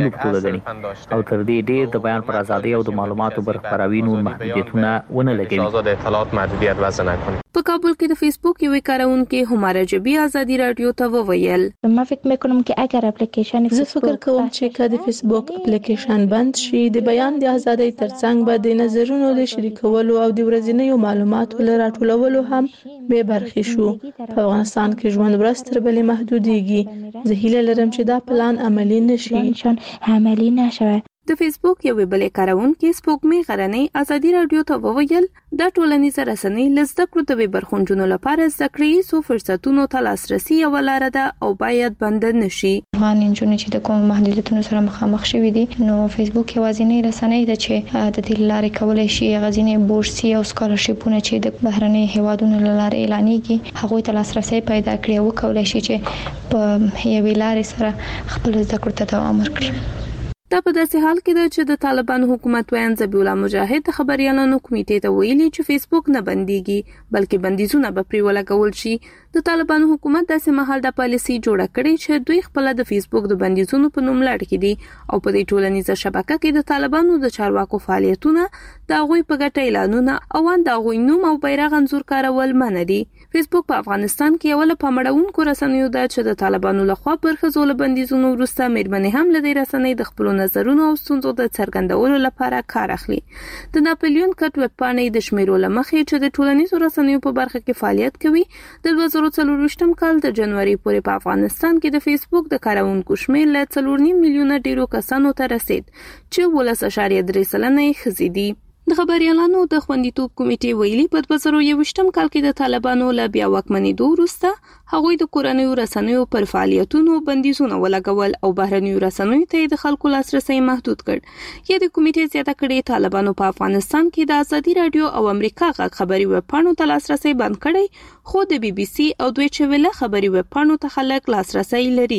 حقونو په توګه ګڼي او تر دې ډیر د بیان پر ازادي او د معلوماتو پر خپراوي نور محدودیتونه ونه لګوي. آزاد اطلاعات محدودیت وضع نکنه. په کابل کې د فیسبوک یوې کارونکو هماره جبی ازادي رادیو ته وویل ما فکر میکنم که اگر اپلیکیشن زه فکر کوم چې که د فیسبوک اپلیکیشن بند شي د بیان د ازادۍ ترڅنګ به د نظرونو د شریکولو او د ورځنیو معلوماتو له راټولولو هم بې برخې شو. په افغانستان کې ژوند ورځ تر بلې محدودېږي. زه هیله لرم چې دا پلان عملي نشي عملي نشوي. د فیسبوک یوې بلې کارونکو سپوږمۍ غرنۍ ازادي رادیو ته وویل د ټولنیز رسنۍ لزده کړو د برخونجونو لپاره زده کړې سو فرصتونو ته لاسرسي او لاره ده او باید بند نشي. افغان انجونې چې د کوم محدودیتونو سره مخامخ شوي دي نو فیسبوک یوازینی رسنۍ ده چې د دې لارې کولای شي غزینې بورسي او سکالرشیپونه چې د بهرنۍ هیوادونو لاره اعلانېږي هغه ته لاسرسي پیدا کړي او کولای شي چې په یوې لارې سره خپل زده کړو ته دوام ورکړي. دا په داسې حال کې ده چې د طالبانو حکومت ویان ذبیح الله مجاهد د خبريالانو کمیټې ته ویلي چې فیسبوک نه بنديږي بلکې بندیزونه به پرې ولګول شي. د طالبانو حکومت داسې مهال د پالیسي جوړه کړې چې دوی خپل د فیسبوک د بندیزونو په نوم لړ کې دي او په دې ټولنیزه شبکه کې د طالبانو د چارواکو فعالیتونه د غوي په ګټه اعلانونه او د غوي نوم او بیرغ انزور کارول منع دي. فیسبوک په افغانستان کې یو له پامړونکو رسنیو ده چې د طالبانو لخوا پر خزول بندیزونو وروسته مېرمنې هم لدی رسنۍ د خپل نظرونو او ستونزو د څرګندولو لپاره کار اخلي. د ناپلیون کټ ویب پاڼې د شمیرو لمخې چې د ټولنیزو رسنیو په برخه کې فعالیت کوي د دوه زره څلور کال د جنوري پورې په افغانستان کې د فیسبوک د کارونکو شمیر له څلور نیم میلیونه ډیرو کسانو ته رسید چې ولس اشاریه درې سلنه یې ښځې دي. د خبريالانو د خوندیتوب کمیټې ویلي په دوه زره یوویشتم کال کې د طالبانو له بیا واکمنېدو وروسته هغوی د کورنیو رسنیو پر فعالیتونو بندیزونه ولګول او بهرنیو رسنیو ته د خلکو لاسرسي محدود کړ. یا د کمیټې زیاته کړې طالبانو په افغانستان کې د ازادي رادیو او امریکا غږ خبري ویب پاڼو ته لاسرسي بند کړی خو د بي بي سي او دویچه ویله خبري ویب پاڼو ته خلک لاسرسي لري.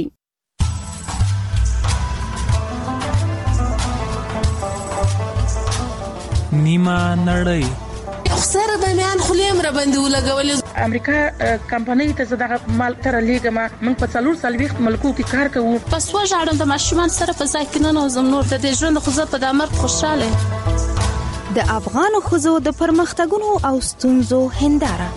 نیمه نړۍ خسر د میان خلیم را باندې ولګول امریکا کمپنۍ ته زده مال تر لیګما من په څلور سالويخت ملکو کې کار کوو پس وژاړم د ماشومان سره په ځای کې نه نوزم نور د دې ژوند خو زه په دامر خوشاله. د افغان خزو د پرمختګونو او ستونزو هنداره.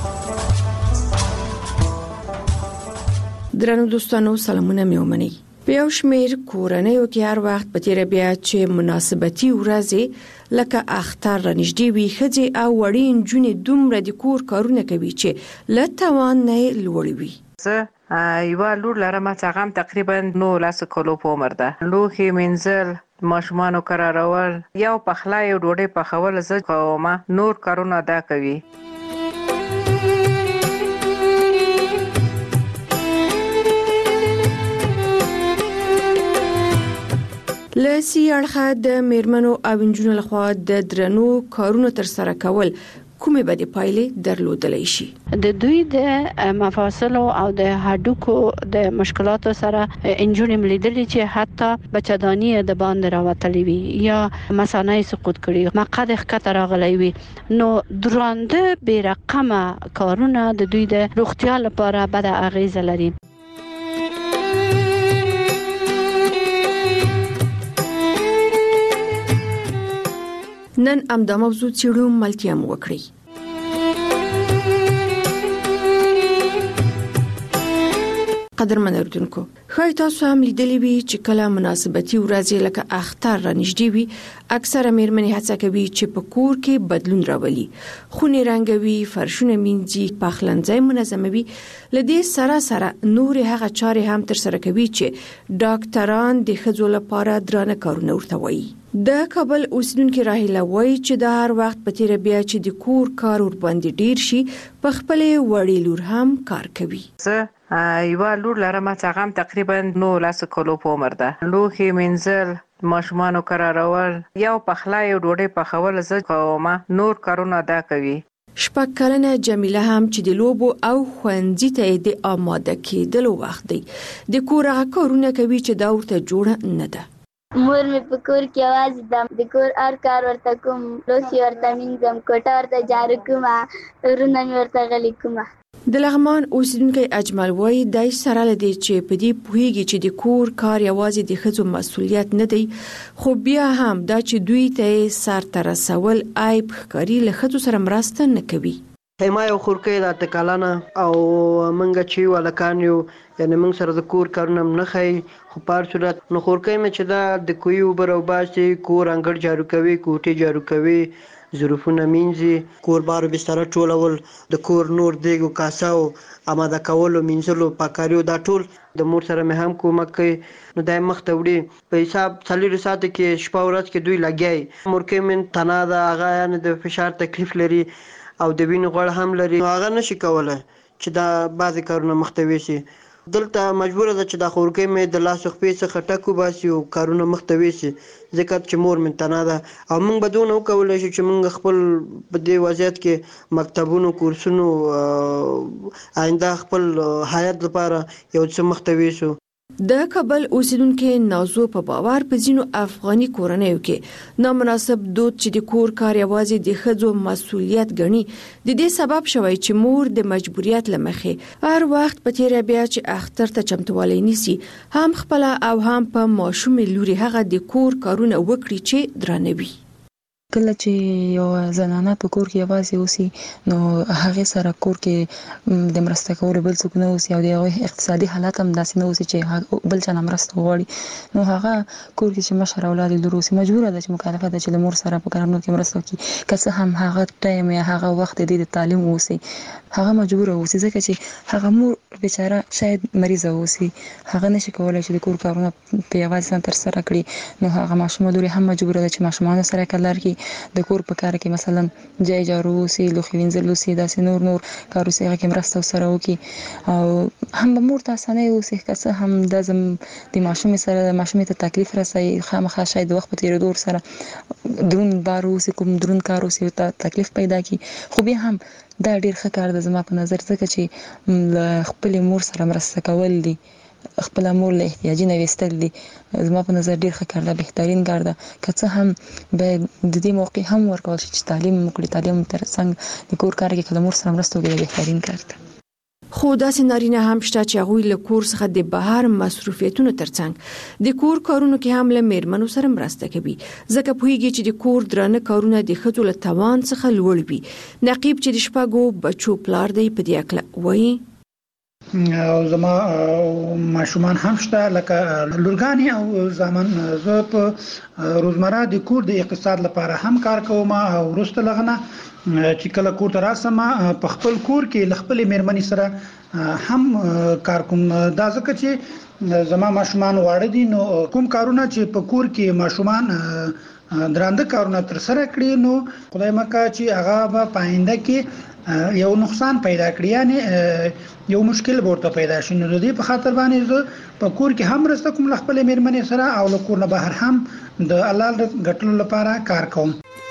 درنو دوستانو سلامونه مې ومنئ. په یو شمېر کورنیو کې هر وخت په تیر بیا چې مناسبتي ورځې لکه اختر رانږدې وي ښځې او وړې نجونې دومره د کور کارونه کوي چې له توان نه لوړ وي. زه یو لور لرم چې هغه تقریبا نو لاس کلو په عمر ده. لوښي مینځل ماشومانو کرارول یو پخلی او ډوډۍ پخول زه کوم نور کارونه دا کوي. لسی اړخه د میرمنو او انجونو لخوا د درنو کارونو تر سره کول کومه بدې پایلې درلودلای شي. د دوی د مفاصل او د هډوکو د مشکلاتو سره انجونې ملیدلې چې حتی بچدانی د باندې راوتلې وي یا مثانه سقوط کړي مقعد ښکته راغلی وي نو درانده بې رقمه کارونه د دوی د روغتیا لپاره بد اغیزه لري. نن امدا موضوع چیرو ملتیا مو وکړي. قدرمن اردوونکو خای تاسو هم لیدلی وی چې کله مناسبتي ورځې لکه اختر رانږدې وي اکثره میرمنې هڅه کوي چې په کور کې بدلون راولي. خونې رنګوي، فرشونه مینځي، پخلنځي منظموي. لدې سره سره نور هغه چارې هم تر سره کوي چې ډاکټران د ښځو لپاره درانه کارونه ورته وایي. د کابل اوسیدونکو راهیله وایي چې د هر وخت په تیر بیا چې د کور کار ور باندې ډیر شي په خپل وړي لور هم کار کوي. زه یو لور لرم چې هغه تقریبا نو لاس کلو په عمر ده. لوښي مینځل ماشومانو کرارول یو پخلی او ډوډۍ پخول زه کوم نور کارونه دا کوي. شپږ کلنه جمیله هم چې د لوبو او خوندې ته د آماده کېدلو وخت دی د کور هغه کارونه کوي چې دا ورته جوړه نه ده. مور مې په کور کې आवाज دم د کور هر کار ورته کوم لوښي ورته مینځم کوټه ورته جارو کوم ورونه مې ورته غلي کوم. د لغمان اوسیدونکو اجمل وای د سره لدی چې په دې پوهیږي چې د کور کار یوازې د ښځو مسولیت نه دی، خو بیا هم دا چې دوی ته سر تر رسول عیب ښکاري له ښځو سره مرسته نه کوي. ما یو خورکې د تکالانه او منګه چې ولکان یو یعنی موږ سره د کور کارونه نه خي، خو په صورت نو خورکې مې چې دا د کوی وبر او باسي کور انګړ جارو کوي، کوټه جارو کوي، ظروفونه مینځي، کور بارو بستر ټولول، د کور نور دیګو کاساو اماده کولو، مینځلو، پاکاریو، دا ټول د مور سره مې هم کومک کوي. نو دا مخته وړي په حساب څلور ساعت کې شپه ورځ کې دوی لګي. مورکې من تنا دا هغه یعنی د فشار تکلیف لري او د وینې غوړ هم لري، هغه نشي کولای چې دا بعضی کارونه مختوي شي. دلته مجبور ده چې د خورکې مې د لاس خپې څخه ټکو باسي او کارونه مختوي شي، ځکه چې مور من تنا ده او موږ بدون او کولای شي چې موږ خپل په دې وضعیت کې مکتبونو، کورسونو، آینده خپل حیات لپاره یو څه مختوي شو. د کابل اوسیدونکو نازو په باور په ځینو افغاني کورنیو کې نامناسب دود چې د کور کار یوازې د ښځو مسولیت ګڼي د دې سبب شوی چې مور د مجبوریت لمخې هر وخت په تیر بیا چې اختر ته چمتووالی نیسي، هم خپل او هم په ماشوم لوري هغه د کور کارونه وکړي چې درنوي. کله چې یو زنانه په کور کې یوازې اوسي نو هغه سره کور کې د مرسته کولو بل څوک نه اوسي او د اقتصادي حالت هم داسې نه اوسي چې بل چا نه مرسته وغواړي، نو هغه کور کې چې مشر اولاد لور اوسي مجبوره ده چې مکلفه ده چې د مور سره په کارونو کې مرسته وکړي، که څه هم هغه ټایم یا هغه وخت د تعلیم اوسي هغه مجبوره اوسي، ځکه چې هغه مور بیچاره شاید مریضه اوسي، هغه نشي کولای چې د کور کارونه په یوازې ځان تر سره کړي، نو هغه ماشوم لوري هم مجبوره ده چې ماشومان سره کار کوي، د کور په کار کې مثلا جای جارو سي، لوخي وینځل سي، داسې نور نور کارو سي هغه کې مرسته سره وکي او هم مور تاسو نه اوسي، که څه هم د زم د ماشوم سره ماشوم ته تکلیف راسي، خامخا شاید وخت په تیر دور سره درون بارو سي، کوم درون کارو سي ته تکلیف پیدا کی، خو بیا هم دا ډیر ښه کار ده زما په نظر، ځکه چې خپل مور سره مرسته کول دي، خپل مور له احتیاجي نه وستل دي، زما په نظر ډیر ښه کار ده، بهترین کار ده، که څه هم به د دې موقع هم ورکول شي چې تعلیم وکړي، تعلیم تر څنګ د کور کار کې کله مور سره مرسته وکړي بهترین کار ده. خو داسې نارینه هم شته چې هغوی له کور څخه د بهر مصروفیتونو ترڅنګ د کور کارونو کې هم له میرمنو سره مرسته کوي، ځکه پوهیږي چې د کور درانه کارونه د ښځو له توان څخه لوړ وي. نقیب چې د شپږو بچو پلار دی په دې اړه وایي او زما ماشومان هم شته لکه لورګانی او زامن، زه په روزمره د کور د اقتصاد لپاره هم کار کوم او وروسته لغنه چې کله کور ته راسم په خپل کور کې خپل میرمنې سره هم کار کوم، دا ځکه چې زما ماشومان واړه دي، نو کوم کارونه چې په کور کې ماشومان درانده کارونه تر سره کړی نو خدای مکه چې هغه په پاینده کې یو نقصان پیدا کړی، یعنی یو مشکل ورته پیدا شي، نو د دې په خاطر باندې زه په کور کې هم رسته کوم خپل میرمنې سره او له کور نه بهر هم د حلال ګټلو لپاره کار کوم.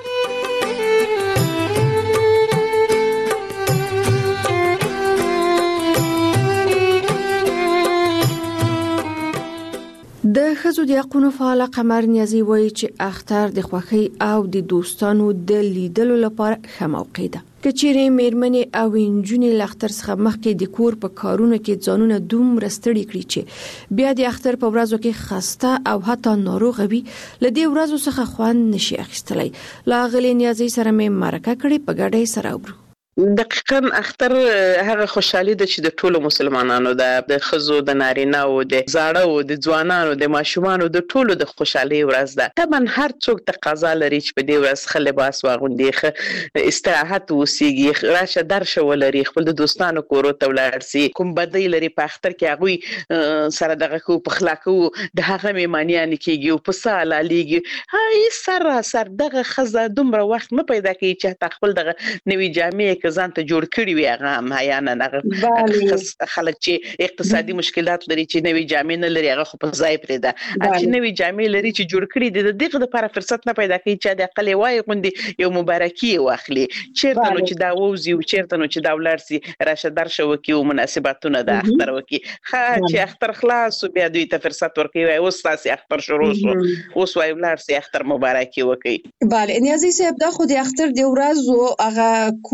د ښځو د حقوقو فعال قمر نیازي وایي چې اختر د خوښۍ او د دوستانو د لیدلو لپاره ښه موقع ده. که چیرې میرمنې او انجونې له اختر څخه مخکې د کور په کارونو کې ځانونه دومره ستړي کړي چې بیا د اختر په ورځو کې خسته او حتی ناروغه وي، له دې ورځو څخه خوند نشي اخیستلی. له هغې نیازي سره مې مرکه کړې، په ګډه یې سره وبرو. دقیقاً اختر هغه خوشحالي ده چې د ټولو مسلمانانو ده، د ښځو، د نارینه او د زاړه او د ځوانانو، د ماشومانو، د ټولو د خوشحالي ورځ ده. طبعا هر څوک تقاضا لري چې په دې ورځ ښه لباس واغوندي، ښه استراحت وسیږي، راشه درشه ولري، خپل د دوستانو کورو ته ولاړ سي، کوم بدی لري په اختر کې هغوی سره دغه کو پخلا کو د هغه میمانیان کېږي او په ساله لیږي، هاي سره سر دغه ښځه دومره وخت نه پیدا کوي چې خپل دغه نوي جامې ځان ته جوړ کړی وي، هغه هم حیانا هغه خلک چې اقتصادي مشکلات لري چې نوې جامې نه لري هغه خو په ځای پرېږده، چې نوې جامې لري چې جوړ کړي دي د دغه لپاره فرصت نه پیدا کوي چې د اقل وای غوندې یو مبارکي واخلي، چیرته نو چې دا ووزي او چیرته نو چې دا ولاړ سي راشه درشه وکړي او مناسباتونه د اختر وکړي، ښه چې اختر خلاص بیا دوی ته فرصت ورکوي وایي اوس تاسې اختر شروع شو، اوس وایي ولاړ سي اختر مبارکي وکړي. بله نیازي صاحب دا خو د اختر د ورځو هغه کوم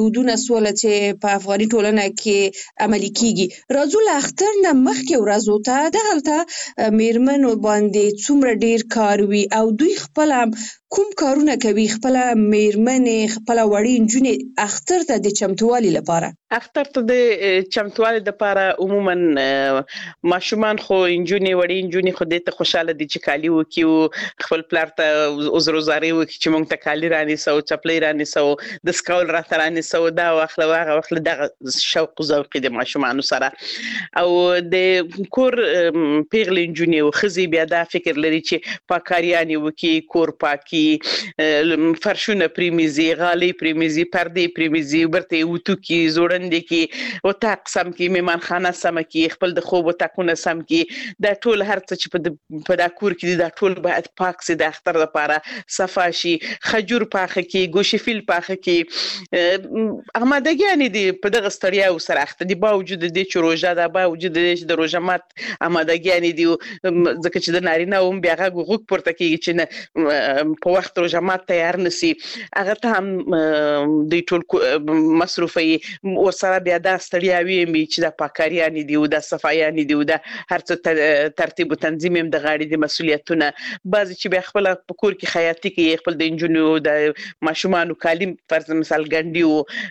دودونه سول چې په افغاني ټولنه کې عملي کیږي. راځو له اختر نه مخکې ورځو ته دغلته میرمنو باندې څومره ډیر کار وي او دوی خپل کوم کارونه کوي، خپل میرمنې خپل وړي نجونې اختر ته د چمتووالي لپاره؟ اختر ته د چمتووالي لپاره عموما ماشومان خو نجونې وړي نجونې خو دې ته خوشاله دي چې کالي وکي او خپل پلار ته عذرزاري وکي چې موږ ته کالي رانیسو، چپلې رانیسو، د سکول راته رانیسو، دا واخله هغه واخله، دغه شوق او ذوق د ماشومانو سره. او د کور پیغلې نجونې او ښځې بیا دا فکر لري چې پاکاریانې وکي، کور پاکي، فرشونه پریمیزي، غالي پریمیزي، پردې پریمیزي، برته وټو کی زوړندې کی او تا قسم کی میمانخانه سم کی، خپل د خوب وټاکونه سم کی. دا ټول هر څه چې په دا کور کې دا ټول باید پاک سي د اختر لپاره صفا شي. خجور پاخه کی، ګوشفیل پاخه کی، آمادګیانې دي په دغه ستړیا سره اخته دي. باوجود د چې روزه دا باوجود د روزه مات آمادګیانې دي، ځکه چې د نارینه هم بیا غوږ پورته کیږي چې نه په وخت روزه مات تیار نسی، هغه ته هم د ټول مصرفي ور سره بیا دا ستړیاوي می چې د پاکاریانې دی او د صفایانې دی او د هر څه ترتیب او تنظیم هم د غاړي د مسولیتونه. بعضی چې بیا خپل په کور کې خیاطي کې خپل د انجونو د ماشومان کالیم فرض مثال ګنډي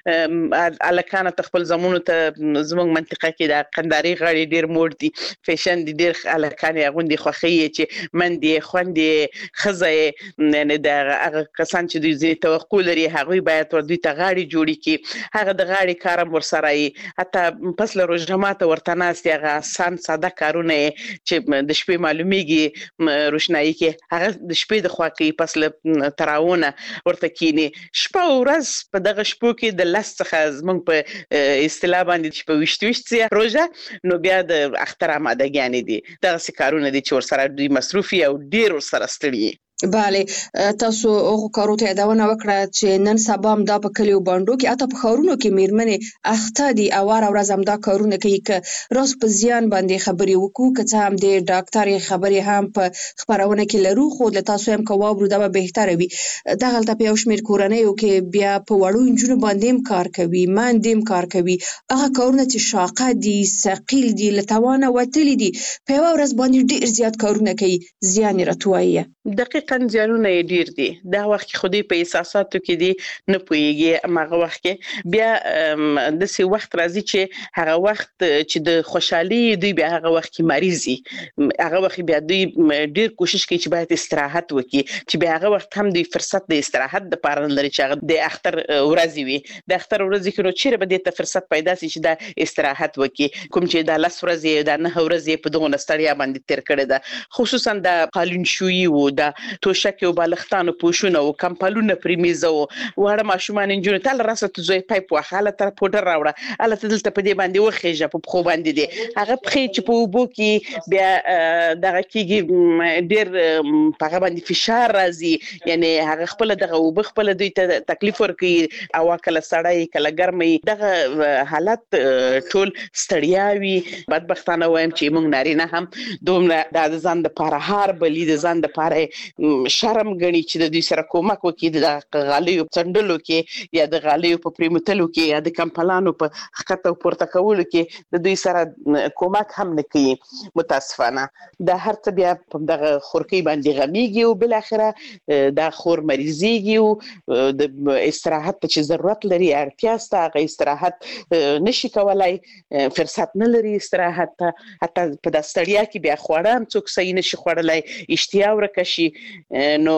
او الکانه خپل زمونو ته زموږ منطقه کې د قنداري غاړي ډیر موړ دي، فیشن دي، ډیر الکانه غوندي خوخي چې مندې خوندې خزه نه د هغه کسان چې دوی زی توقع لري هغه باید ور دوی ته غاړي جوړي کی، هغه د غاړي کارم ور سره ای. حتی پس له روزمات ورته ناست هغه آسان ساده کارونه چې د شپې معلومیږي روشنايي کې هغه د شپې د خوا کې پس له تراونه ورته کینی. شپه او ورځ په دغه شپو کې د لاس څخه زمونږ په اصطلاح باندې چې په وشتوشت روزه نو بیا د اختر آمادګیانې دي، دغه کارونه دي چې ور سره دوی مصروفي او ډیر ور سره ستړي. بله، تاسو هغه کارو ته یادونه وکړه چې نن سبا هم دا په کلیو باندې کې اته په خاورونو کې میرمنې اخته دي او ور ورځ هم دا کارونه کوي. ک راس په زیان باندې خبرې وکړو، که څه هم د ډاکټر خبرې هم په خبرونه کې لرو، خو له تاسو هم کوابرو دا به بهتره وي. دا غلطه په یو شمېر کورنیو کې بیا په وړو انجونو باندې هم کار کوي، ماندې هم کار کوي. هغه کارونه چې شاقه دي، ثقيل دي، لتوانه وتلی دي، په یو ورځ باندې ډیر زیات کارونه کوي. زیان راتوي دقیقاً ځانونه ډیر دي. دا وخت خودي په احساساتو کې دي نه پويږي، هغه وخت کې بیا د سی وخت راځي چې هغه وخت چې د خوشحالي دوی بیا هغه وخت کې مریضي، هغه وخت بیا دوی ډیر کوشش کوي چې باید استراحت وکړي، چې بیا هغه وخت هم دوی فرصت د استراحت د پاره لري چې هغه د اختر ورځ وي. د اختر ورځ کې نو چیرې به د فرصت پیدا شي چې د استراحت وکړي، کوم چې د لاس ورځ د نه ورځ په دغه نستړیا باندې تیر کړي ده. خصوصا د قالون شوي وو د توشک او بالښتانو پوښونه او کمپالونه پریمیزو وړه ماشومان انجونو تل راسته زوی پایپ واخاله تر پودر راوړه اله تدلته په دې باندې وخېجه په خو باندې دي هغه پخې چې په وبو کې بیا دغه کېږي ډېر په باندې فشار راځي، یعنی هغه خپل دغه وب خپل دوی ته تکلیف ورکوي او کله سړی کله ګرمي دغه حالت ټول ستړیاوي. بدبختانه وایم چې موږ نارینه هم دومره د ځان د پاره هار بلې د ځان د پاره شرم غني چې د دې سره کومک وکړي د غالیو څندلو کې یا د غالیو په پریمتلو کې یا د کمپلانو په خطه پورته کولو کې د دوی سره کومک هم نه کوي. متاسفانه د هر څه بیا په دغه خورکی باندې غمیږي او بل اخره د خور مریضيږي او د استراحت چې ضرورت لري اړتیا ست هغه استراحت نشي کولای، فرصت نه لري استراحت ته، حتی په د ستړیا کې بیا خوړم څوک صحیح نشي خوړلای، اشتیا ورکشي، نو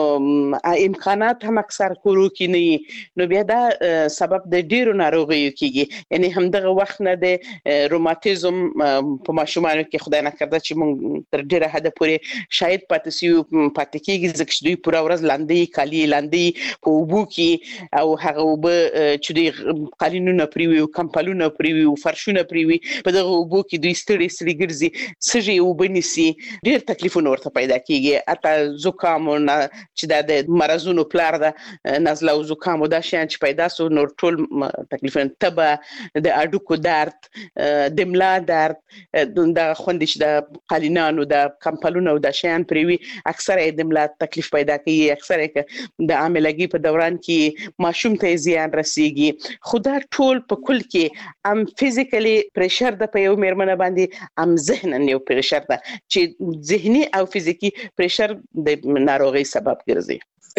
امکانات هم اکثر کورو کې نه، نو بیا دا سبب د ډیرو ناروغیو کېږي. یعنی همدغه وخت نه د روماتیزم په ماشومانو کې خدای نه کړه چې موږ تر ډیره حد پورې شاید پاتې سیو پاتې کېږي ځکه چې دوی پوره ورځ لاندې کالي لاندې په اوبو کې او هغه اوبه چې دوی قالینونه پریوي او کمپلونه پریوي او فرشونه پریوي په دغه اوبو کې دوی ستړي ستړي ګرځي، سږي اوبه نیسي، ډیر تکلیفونه ورته پیدا کېږي، اته زکام چې د مرزونو پلار د نزله او زکام او د شیان چې پیدا سو نور ټول تکلیفونه تبه د اډوکو درد د ملا درد د خوندې چې د قالینانو د کمپلونو د شیان پریوي اکثره د ملا تکلیف پیدا کوي اکثره د عاملګي په دوران کې ماشوم ته زیان رسیږي خدا ټول په کل کې ام فزیکلی پریشر د په یو میرمنه باندې ام ذهنن یو پریشر ده چې ذهني او فزیکی پریشر د ناروغي سبب ګرځي.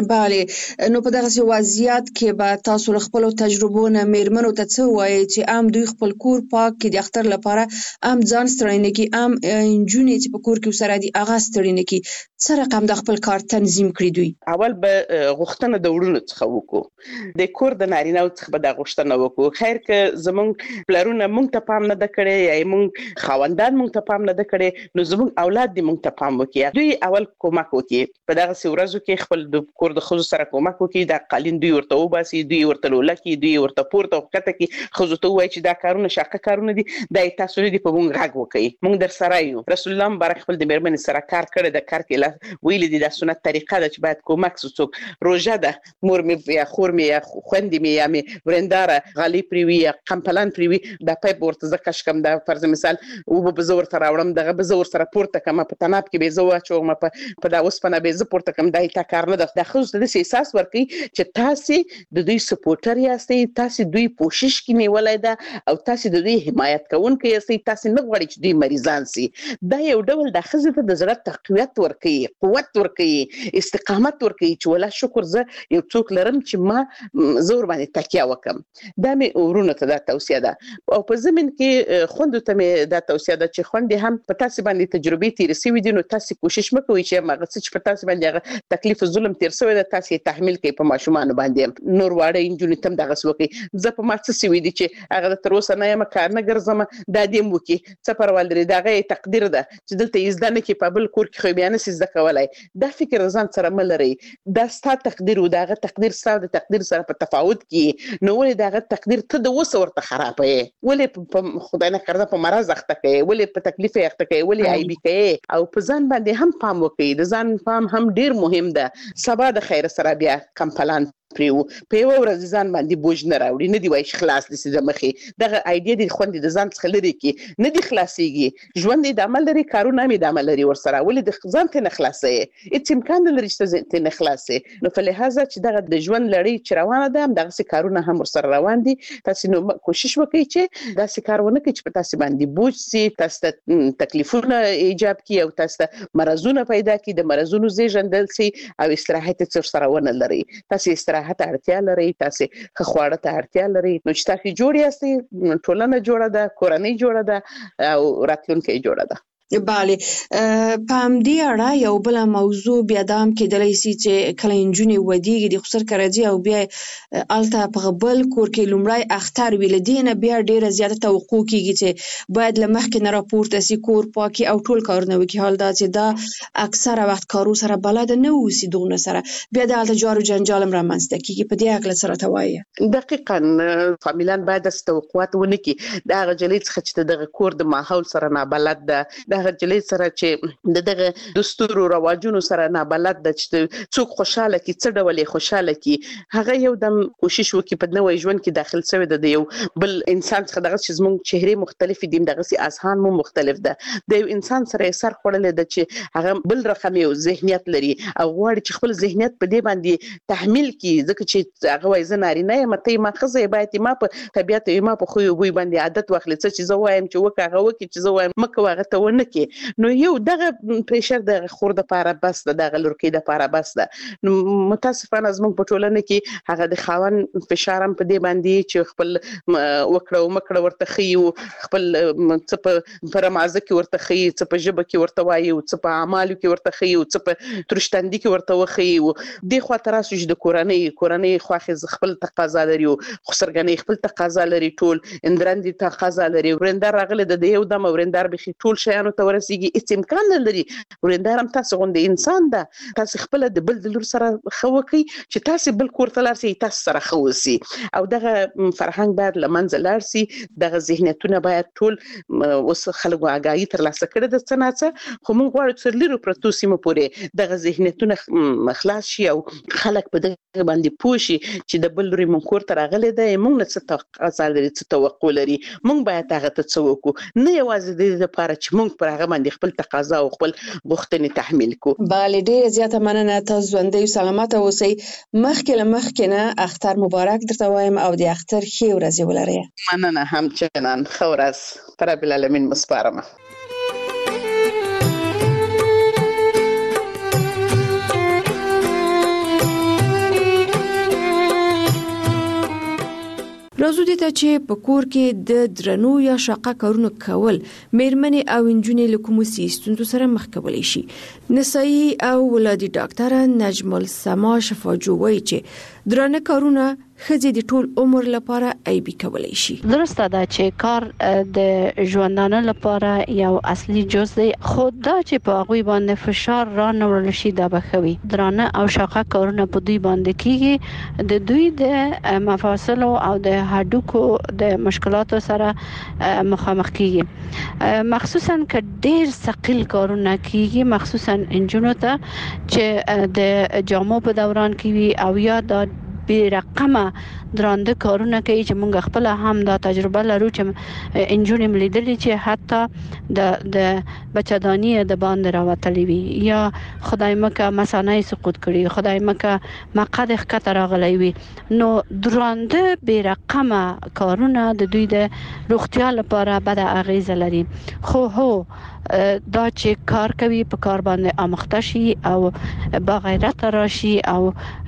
بله نو په دغه وضعیت کې به تاسو خپل تجربو نه میرمنو ته څه وایي چې ام دوی خپل کور پاک کړي د اختر لپاره ام ځان ستړي نه کی ام انجونې چې په کور کې سره دي اغه ستړي نه کی څه رقم د خپل کار تنظیم کړی دوی. اول به غوښتنه د وړونو څخه وکړو د کور د نارینه څخه به د غوښتنه وکړو خیر که زمونږ پلرونه مونږ ته پام نه د کړي یا مونږ خاوندان مونږ ته پام نه د کړي نو زمونږ اولاد دې مونږ ته پام وکړي دوی اول کومک وکړي په دغه ورځو کې خپل د کور د خزو سره کومک وکړي د قالین دوی ورته وباسي دوی ورته لولکي دوی ورته پورته وکړه کې خزو ته وایي چې دا کارونه شاقه کارونه دي د تاسو لري په مونږ غږ وکړي مونږ در سره یو رسول الله مبارک خپل د میرمنې سره کار کړی د کار کې ویل دي د سنت طریقه ده چې باید کومک وڅوک روزه ده مور می یا خور می یا خوندې می یا می ورنداره غالي پریوي یا کمپلان پریوي د پایپ ورته زکش کم د فرض مثال او به زور تر راوړم دغه به زور سره پورته کم په تناب کې به زو اچوم په په دا وسپنه به ز پورته کم دای تا کار نه د خزو د احساس ورکي چې تاسو د دوی سپورټر یاستئ تاسو دوی کوشش کې نیولای ده او تاسو د دوی حمایت کوونکي یاستئ تاسو نه غواړئ چې دوی مریضان سي دا یو ډول د خزو ته د زړه تقویت ورکي قوت ورکي استقامت ورکي چې ولا شکر زه یو څوک لرم چې ما زور باندې تکیه وکم دا مې ورونه ته د توصیه ده او په زمين کې خوندو ته مې د توصیه ده چې خوندې هم په تاسو باندې تجربه تیر سوي دي نو تاسو کوشش مکوئ چې مغه څه په تاسو باندې تکلیف ظلم تیر سوی ده تاسو تحمل کوي په ماشومان باندې نور واړه انجونی تم دغه سوکي زه په ما څه سوي دي چې هغه تر اوسه نه یم کار نه ګرځم دا دې مو کې څه پرول لري دغه تقدیر ده چې دلته یزدانه کې په بل کور کې خو بیان سي زده کولای دا فکر ځان سره ملري دا ستا تقدیر او دغه تقدیر سره د تقدیر سره په تفاوت کې نو ولې دغه تقدیر ته د وسه ورته خرابې ولې خدای نه کړه په مرز اخته کوي ولې په تکلیف اخته کوي ولې عیب کوي او په ځان باندې هم پام وکړي د ځان پام هم ډیر مهم ده سبا د خیر سره بیا کمپلان پریو په یو ورځ ځان باندې بوج نه راوړي نه دی وای خلاص دي د مخې دغه ایډیا د خوندې د ځان څخه لري کې نه دی خلاصيږي ژوند د عمل لري کارونه مې د عمل لري ورسره ولې د ځان ته نه خلاصي هیڅ امکان لري چې ته نه خلاصي نو په لحاظه چې دغه د ژوند لړۍ چې روانه ده هم دغه کارونه هم ورسره روان دي تاسو نو کوشش وکړئ چې دا کارونه کې چې په تاسو باندې بوج سي تاسو تکلیفونه ایجاب کی او تاسو مرزونه پیدا کی د مرزونو زیږندل سي او استراحت څور سره ونه لري تاسو استراحت ته اړتیا لري تاسو خواړه ته اړتیا لري نو چې تاسو جوړ یاستئ ټولنه جوړه ده کورنۍ جوړه ده او راتلونکي جوړه ده بله په همدې اړه یو بل موضوع بیا د هم کېدلی سي چې کله نجونې ودیږي د خسر کراځي او بیا الته په بل کور کې لومړی اختر ویل دینه بیا ډیره زیاته توقع کیږي چې باید لمخکې نه راپورته سي کور پاکي او ټول کارونه وکړي حال دا چې دا اکثره وخت کارو سره بلد نه اوسي دونه سره بیا د الته جارو جنجال رامنځته کیږي په دې اړه سره توایي دقیقاً فامیلان باید د توقعات ونکي دا غجلې څخه چې د کور د ماحول سره نه بلد ده هغه جلې سره چې دغه دستور او رواجونو سره نه بلد د څوک خوشاله کی څه ډول خوشاله کی هغه یو دم کوشش وکي په نوې ژوند کې داخل شوی د یو بل انسان څخه دغه چې زموږ چهره مختلف دي دغه سي اذهان مو مختلف ده د یو انسان سره سر خړلې د چې هغه بل رقم یو ذهنیت لري او غواړي چې خپل ذهنیت په دې باندې تحمل کی ځکه چې هغه وای زناري نه مته ما خزه باید ما په طبيعت ما په خو وي باندې عادت واخلې چې زه وایم چې وکړه وکړي چې زه وایم مکه واغه ته ونه نو یو دغه پریشر د خور د پاره بس د لورکې د پاره بس ده نو متاسفانه زموږ په ټولنه کې هغه د خاون فشارم په دې باندې چې خپل وکړه او مکړه ورته خيو خپل څه په پرمازه کې ورته خي څه په جبه کې ورته وایي او څه په اعمالو کې ورته خي او څه په ترشتندې کې ورته وخي د خو تراسو د کورنۍ کورنۍ خواخې خپل تقاضا لري او خسرګنې خپل تقاضا لري ټول اندرندې تقاضا لري ورندار راغله د یو دم ورندار به ټول شیانو ماشومان ته ورسیږي هیڅ امکان نه لري. ورندار هم تاسو غوندي انسان ده، تاسو خپل د بل د لور سره خوکي چې تاسو بل کور ته لارسي تاسو سره خوسي او دغه فرهنګ باید لمنځه لاړ شي. دغه ذهنیتونه باید ټول اوس خلکو آگاهي ترلاسه کړي د صنعت، خو موږ غواړو چې لرو پروتو سیمه پورې دغه ذهنیتونه خلاص شي او خلک په دغه باندې پوه شي چې د بل لوري مونږ کور ته راغلي ده، موږ نه څه توقع لري څه توقع لري، موږ باید هغه ته څه وکړو، نه یوازې د دې لپاره چې موږ پر هغه باندې خپل تقاضا او خپل غوښتنې تحمیل کړو. بله ډیره زیاته مننه، تاسو ژوندۍ او سلامت اوسئ. مخکې له مخکې نه اختر مبارک درته وایم او د اختر ښې ورځې ولرئ. مننه همچنان، ښه ورځ پر رب العالمین مسپارم. راځو دې ته چې په کور کې د درنو یا شاقه کارونو کول مېرمنې او انجونې له کومو ستونزو سره مخ کولی شي. نسایي او ولادي ډاکټره نجم السما شفاجو وایي چې درنه کارونه ښځې د ټول عمر لپاره عیبي کولی شي. درسته ده چې کار د ژوندانه لپاره یو اصلي جز دی، خو دا چې په هغوی باندې فشار را نه وړل شي دا به ښه وي. درانه او شاقه کارونه په دوی باندې کیږي، د دوی د مفاصلو او د هډوکو د مشکلاتو سره مخامخ کیږي، مخصوصا که ډیر ثقيل کارونه کیږي، مخصوصا انجونو ته چې د جامو په دوران کې وي او یا د بی رقمه درانده کارونه کوي چې مونږ خپل هم دا تجربه لرو چې انجونې ملیدلې چې حتی د د بچدانی د باندې راوتلې وي یا خدای مکه مسانه سقوط کړي، خدای مکه مقد ښکته راغلی وي. نو درانده بی رقمه کارونه د دوی د روغتیا لپاره بد اغیزه لري، خو هو دا چې کار کوي په کار باندې آموخته شي او با غیرت راشي او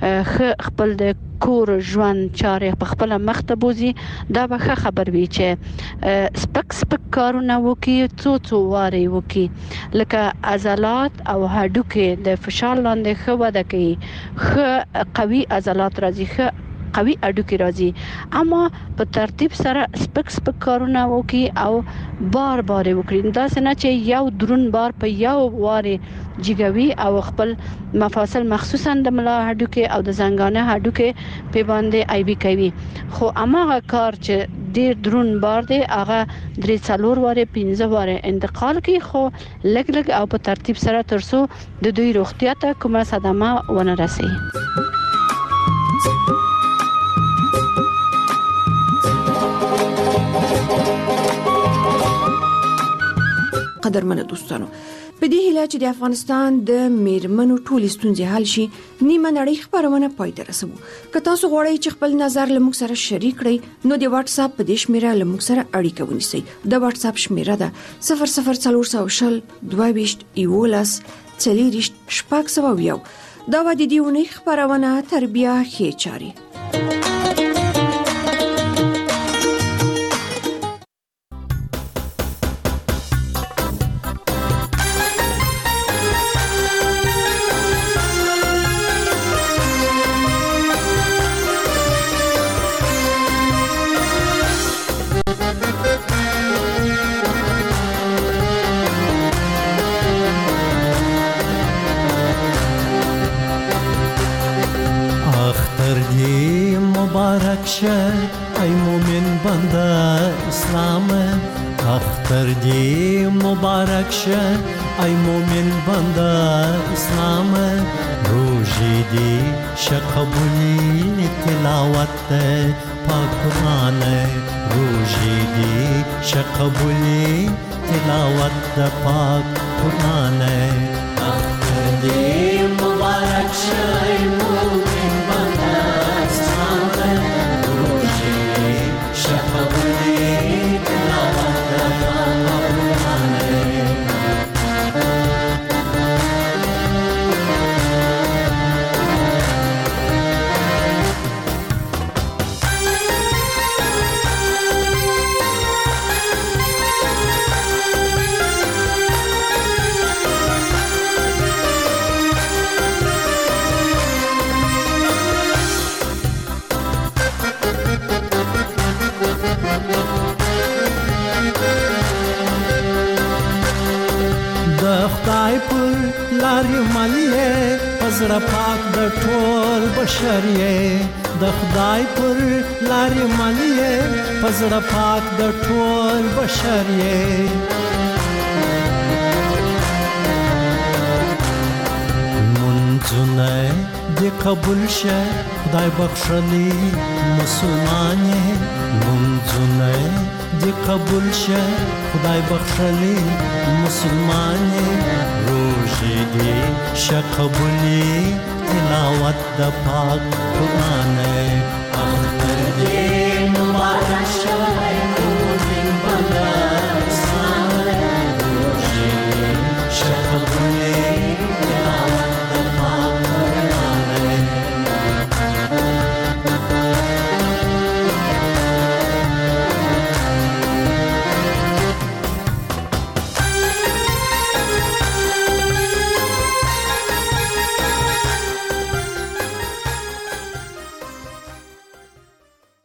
خپل د کور ژوند چارې په خپل مخ ته بوزي، دا به ښه خبر وي چې سپک سپک کارونه وکي، څو څو واري وکي، لکه عضلات او هډوکي د فشار لاندې ښه وده کوي، ښه قوي عضلات راځي، ښه قوي اډوکی راځي، اما په ترتیب سره سپک سپک کارونه وکي او بار بار وکړي. دا څنګه چې یو درون بار په یو واره جګوي او خپل مفاصل مخصوصا د ملا هډوکی او د زنګانه هډوکی په باندې ایبي کوي، خو اماغه کار چې ډیر درون بار دی هغه درې څلور واره پنځه واره انتقال کوي، خو لګ لګ او په ترتیب سره ترسو د دوی روغتیا ته کومه صدمه ونه رسي. قدرمنه دوستانو، په دې هیله چې د افغانستان د میرمنو ټولې ستونزې حل شي، نیمه نړۍ خبرونه پای ته رسوو. که تاسو غواړئ چې خپل نظر له موږ سره شریک کړئ نو د واتس اپ په دې شمیره له موږ سره اړیکه ونیسئ. د واتس اپ شمیره ده صفر صفر څلور سوه شل دوه ویشت یولس څلوېښت شپږ سوه یو. دا و د دې اونۍ خبرونه تربیه ښې چارې. ای مومن بنده اسلام، اختر دی مبارک شه ای مومن بنده اسلام، روزی دی شقبولی تلاوت پاک قرآن، روزی دی شقبولی تلاوت پاک قرآن، اختر دی مبارک شه ای مومن بنده اسلام، لارې ملې پزړه پاک د ټول بشریه د خدای پر لارې ملې پزړه پاک د ټول بشریه منځونه دې قبول شه خدای بخښلي مسلمانې منځونه دې قبول شه خدای بخښلي مسلمانې روزي دې شقبلي تلاوت د پاک قرآن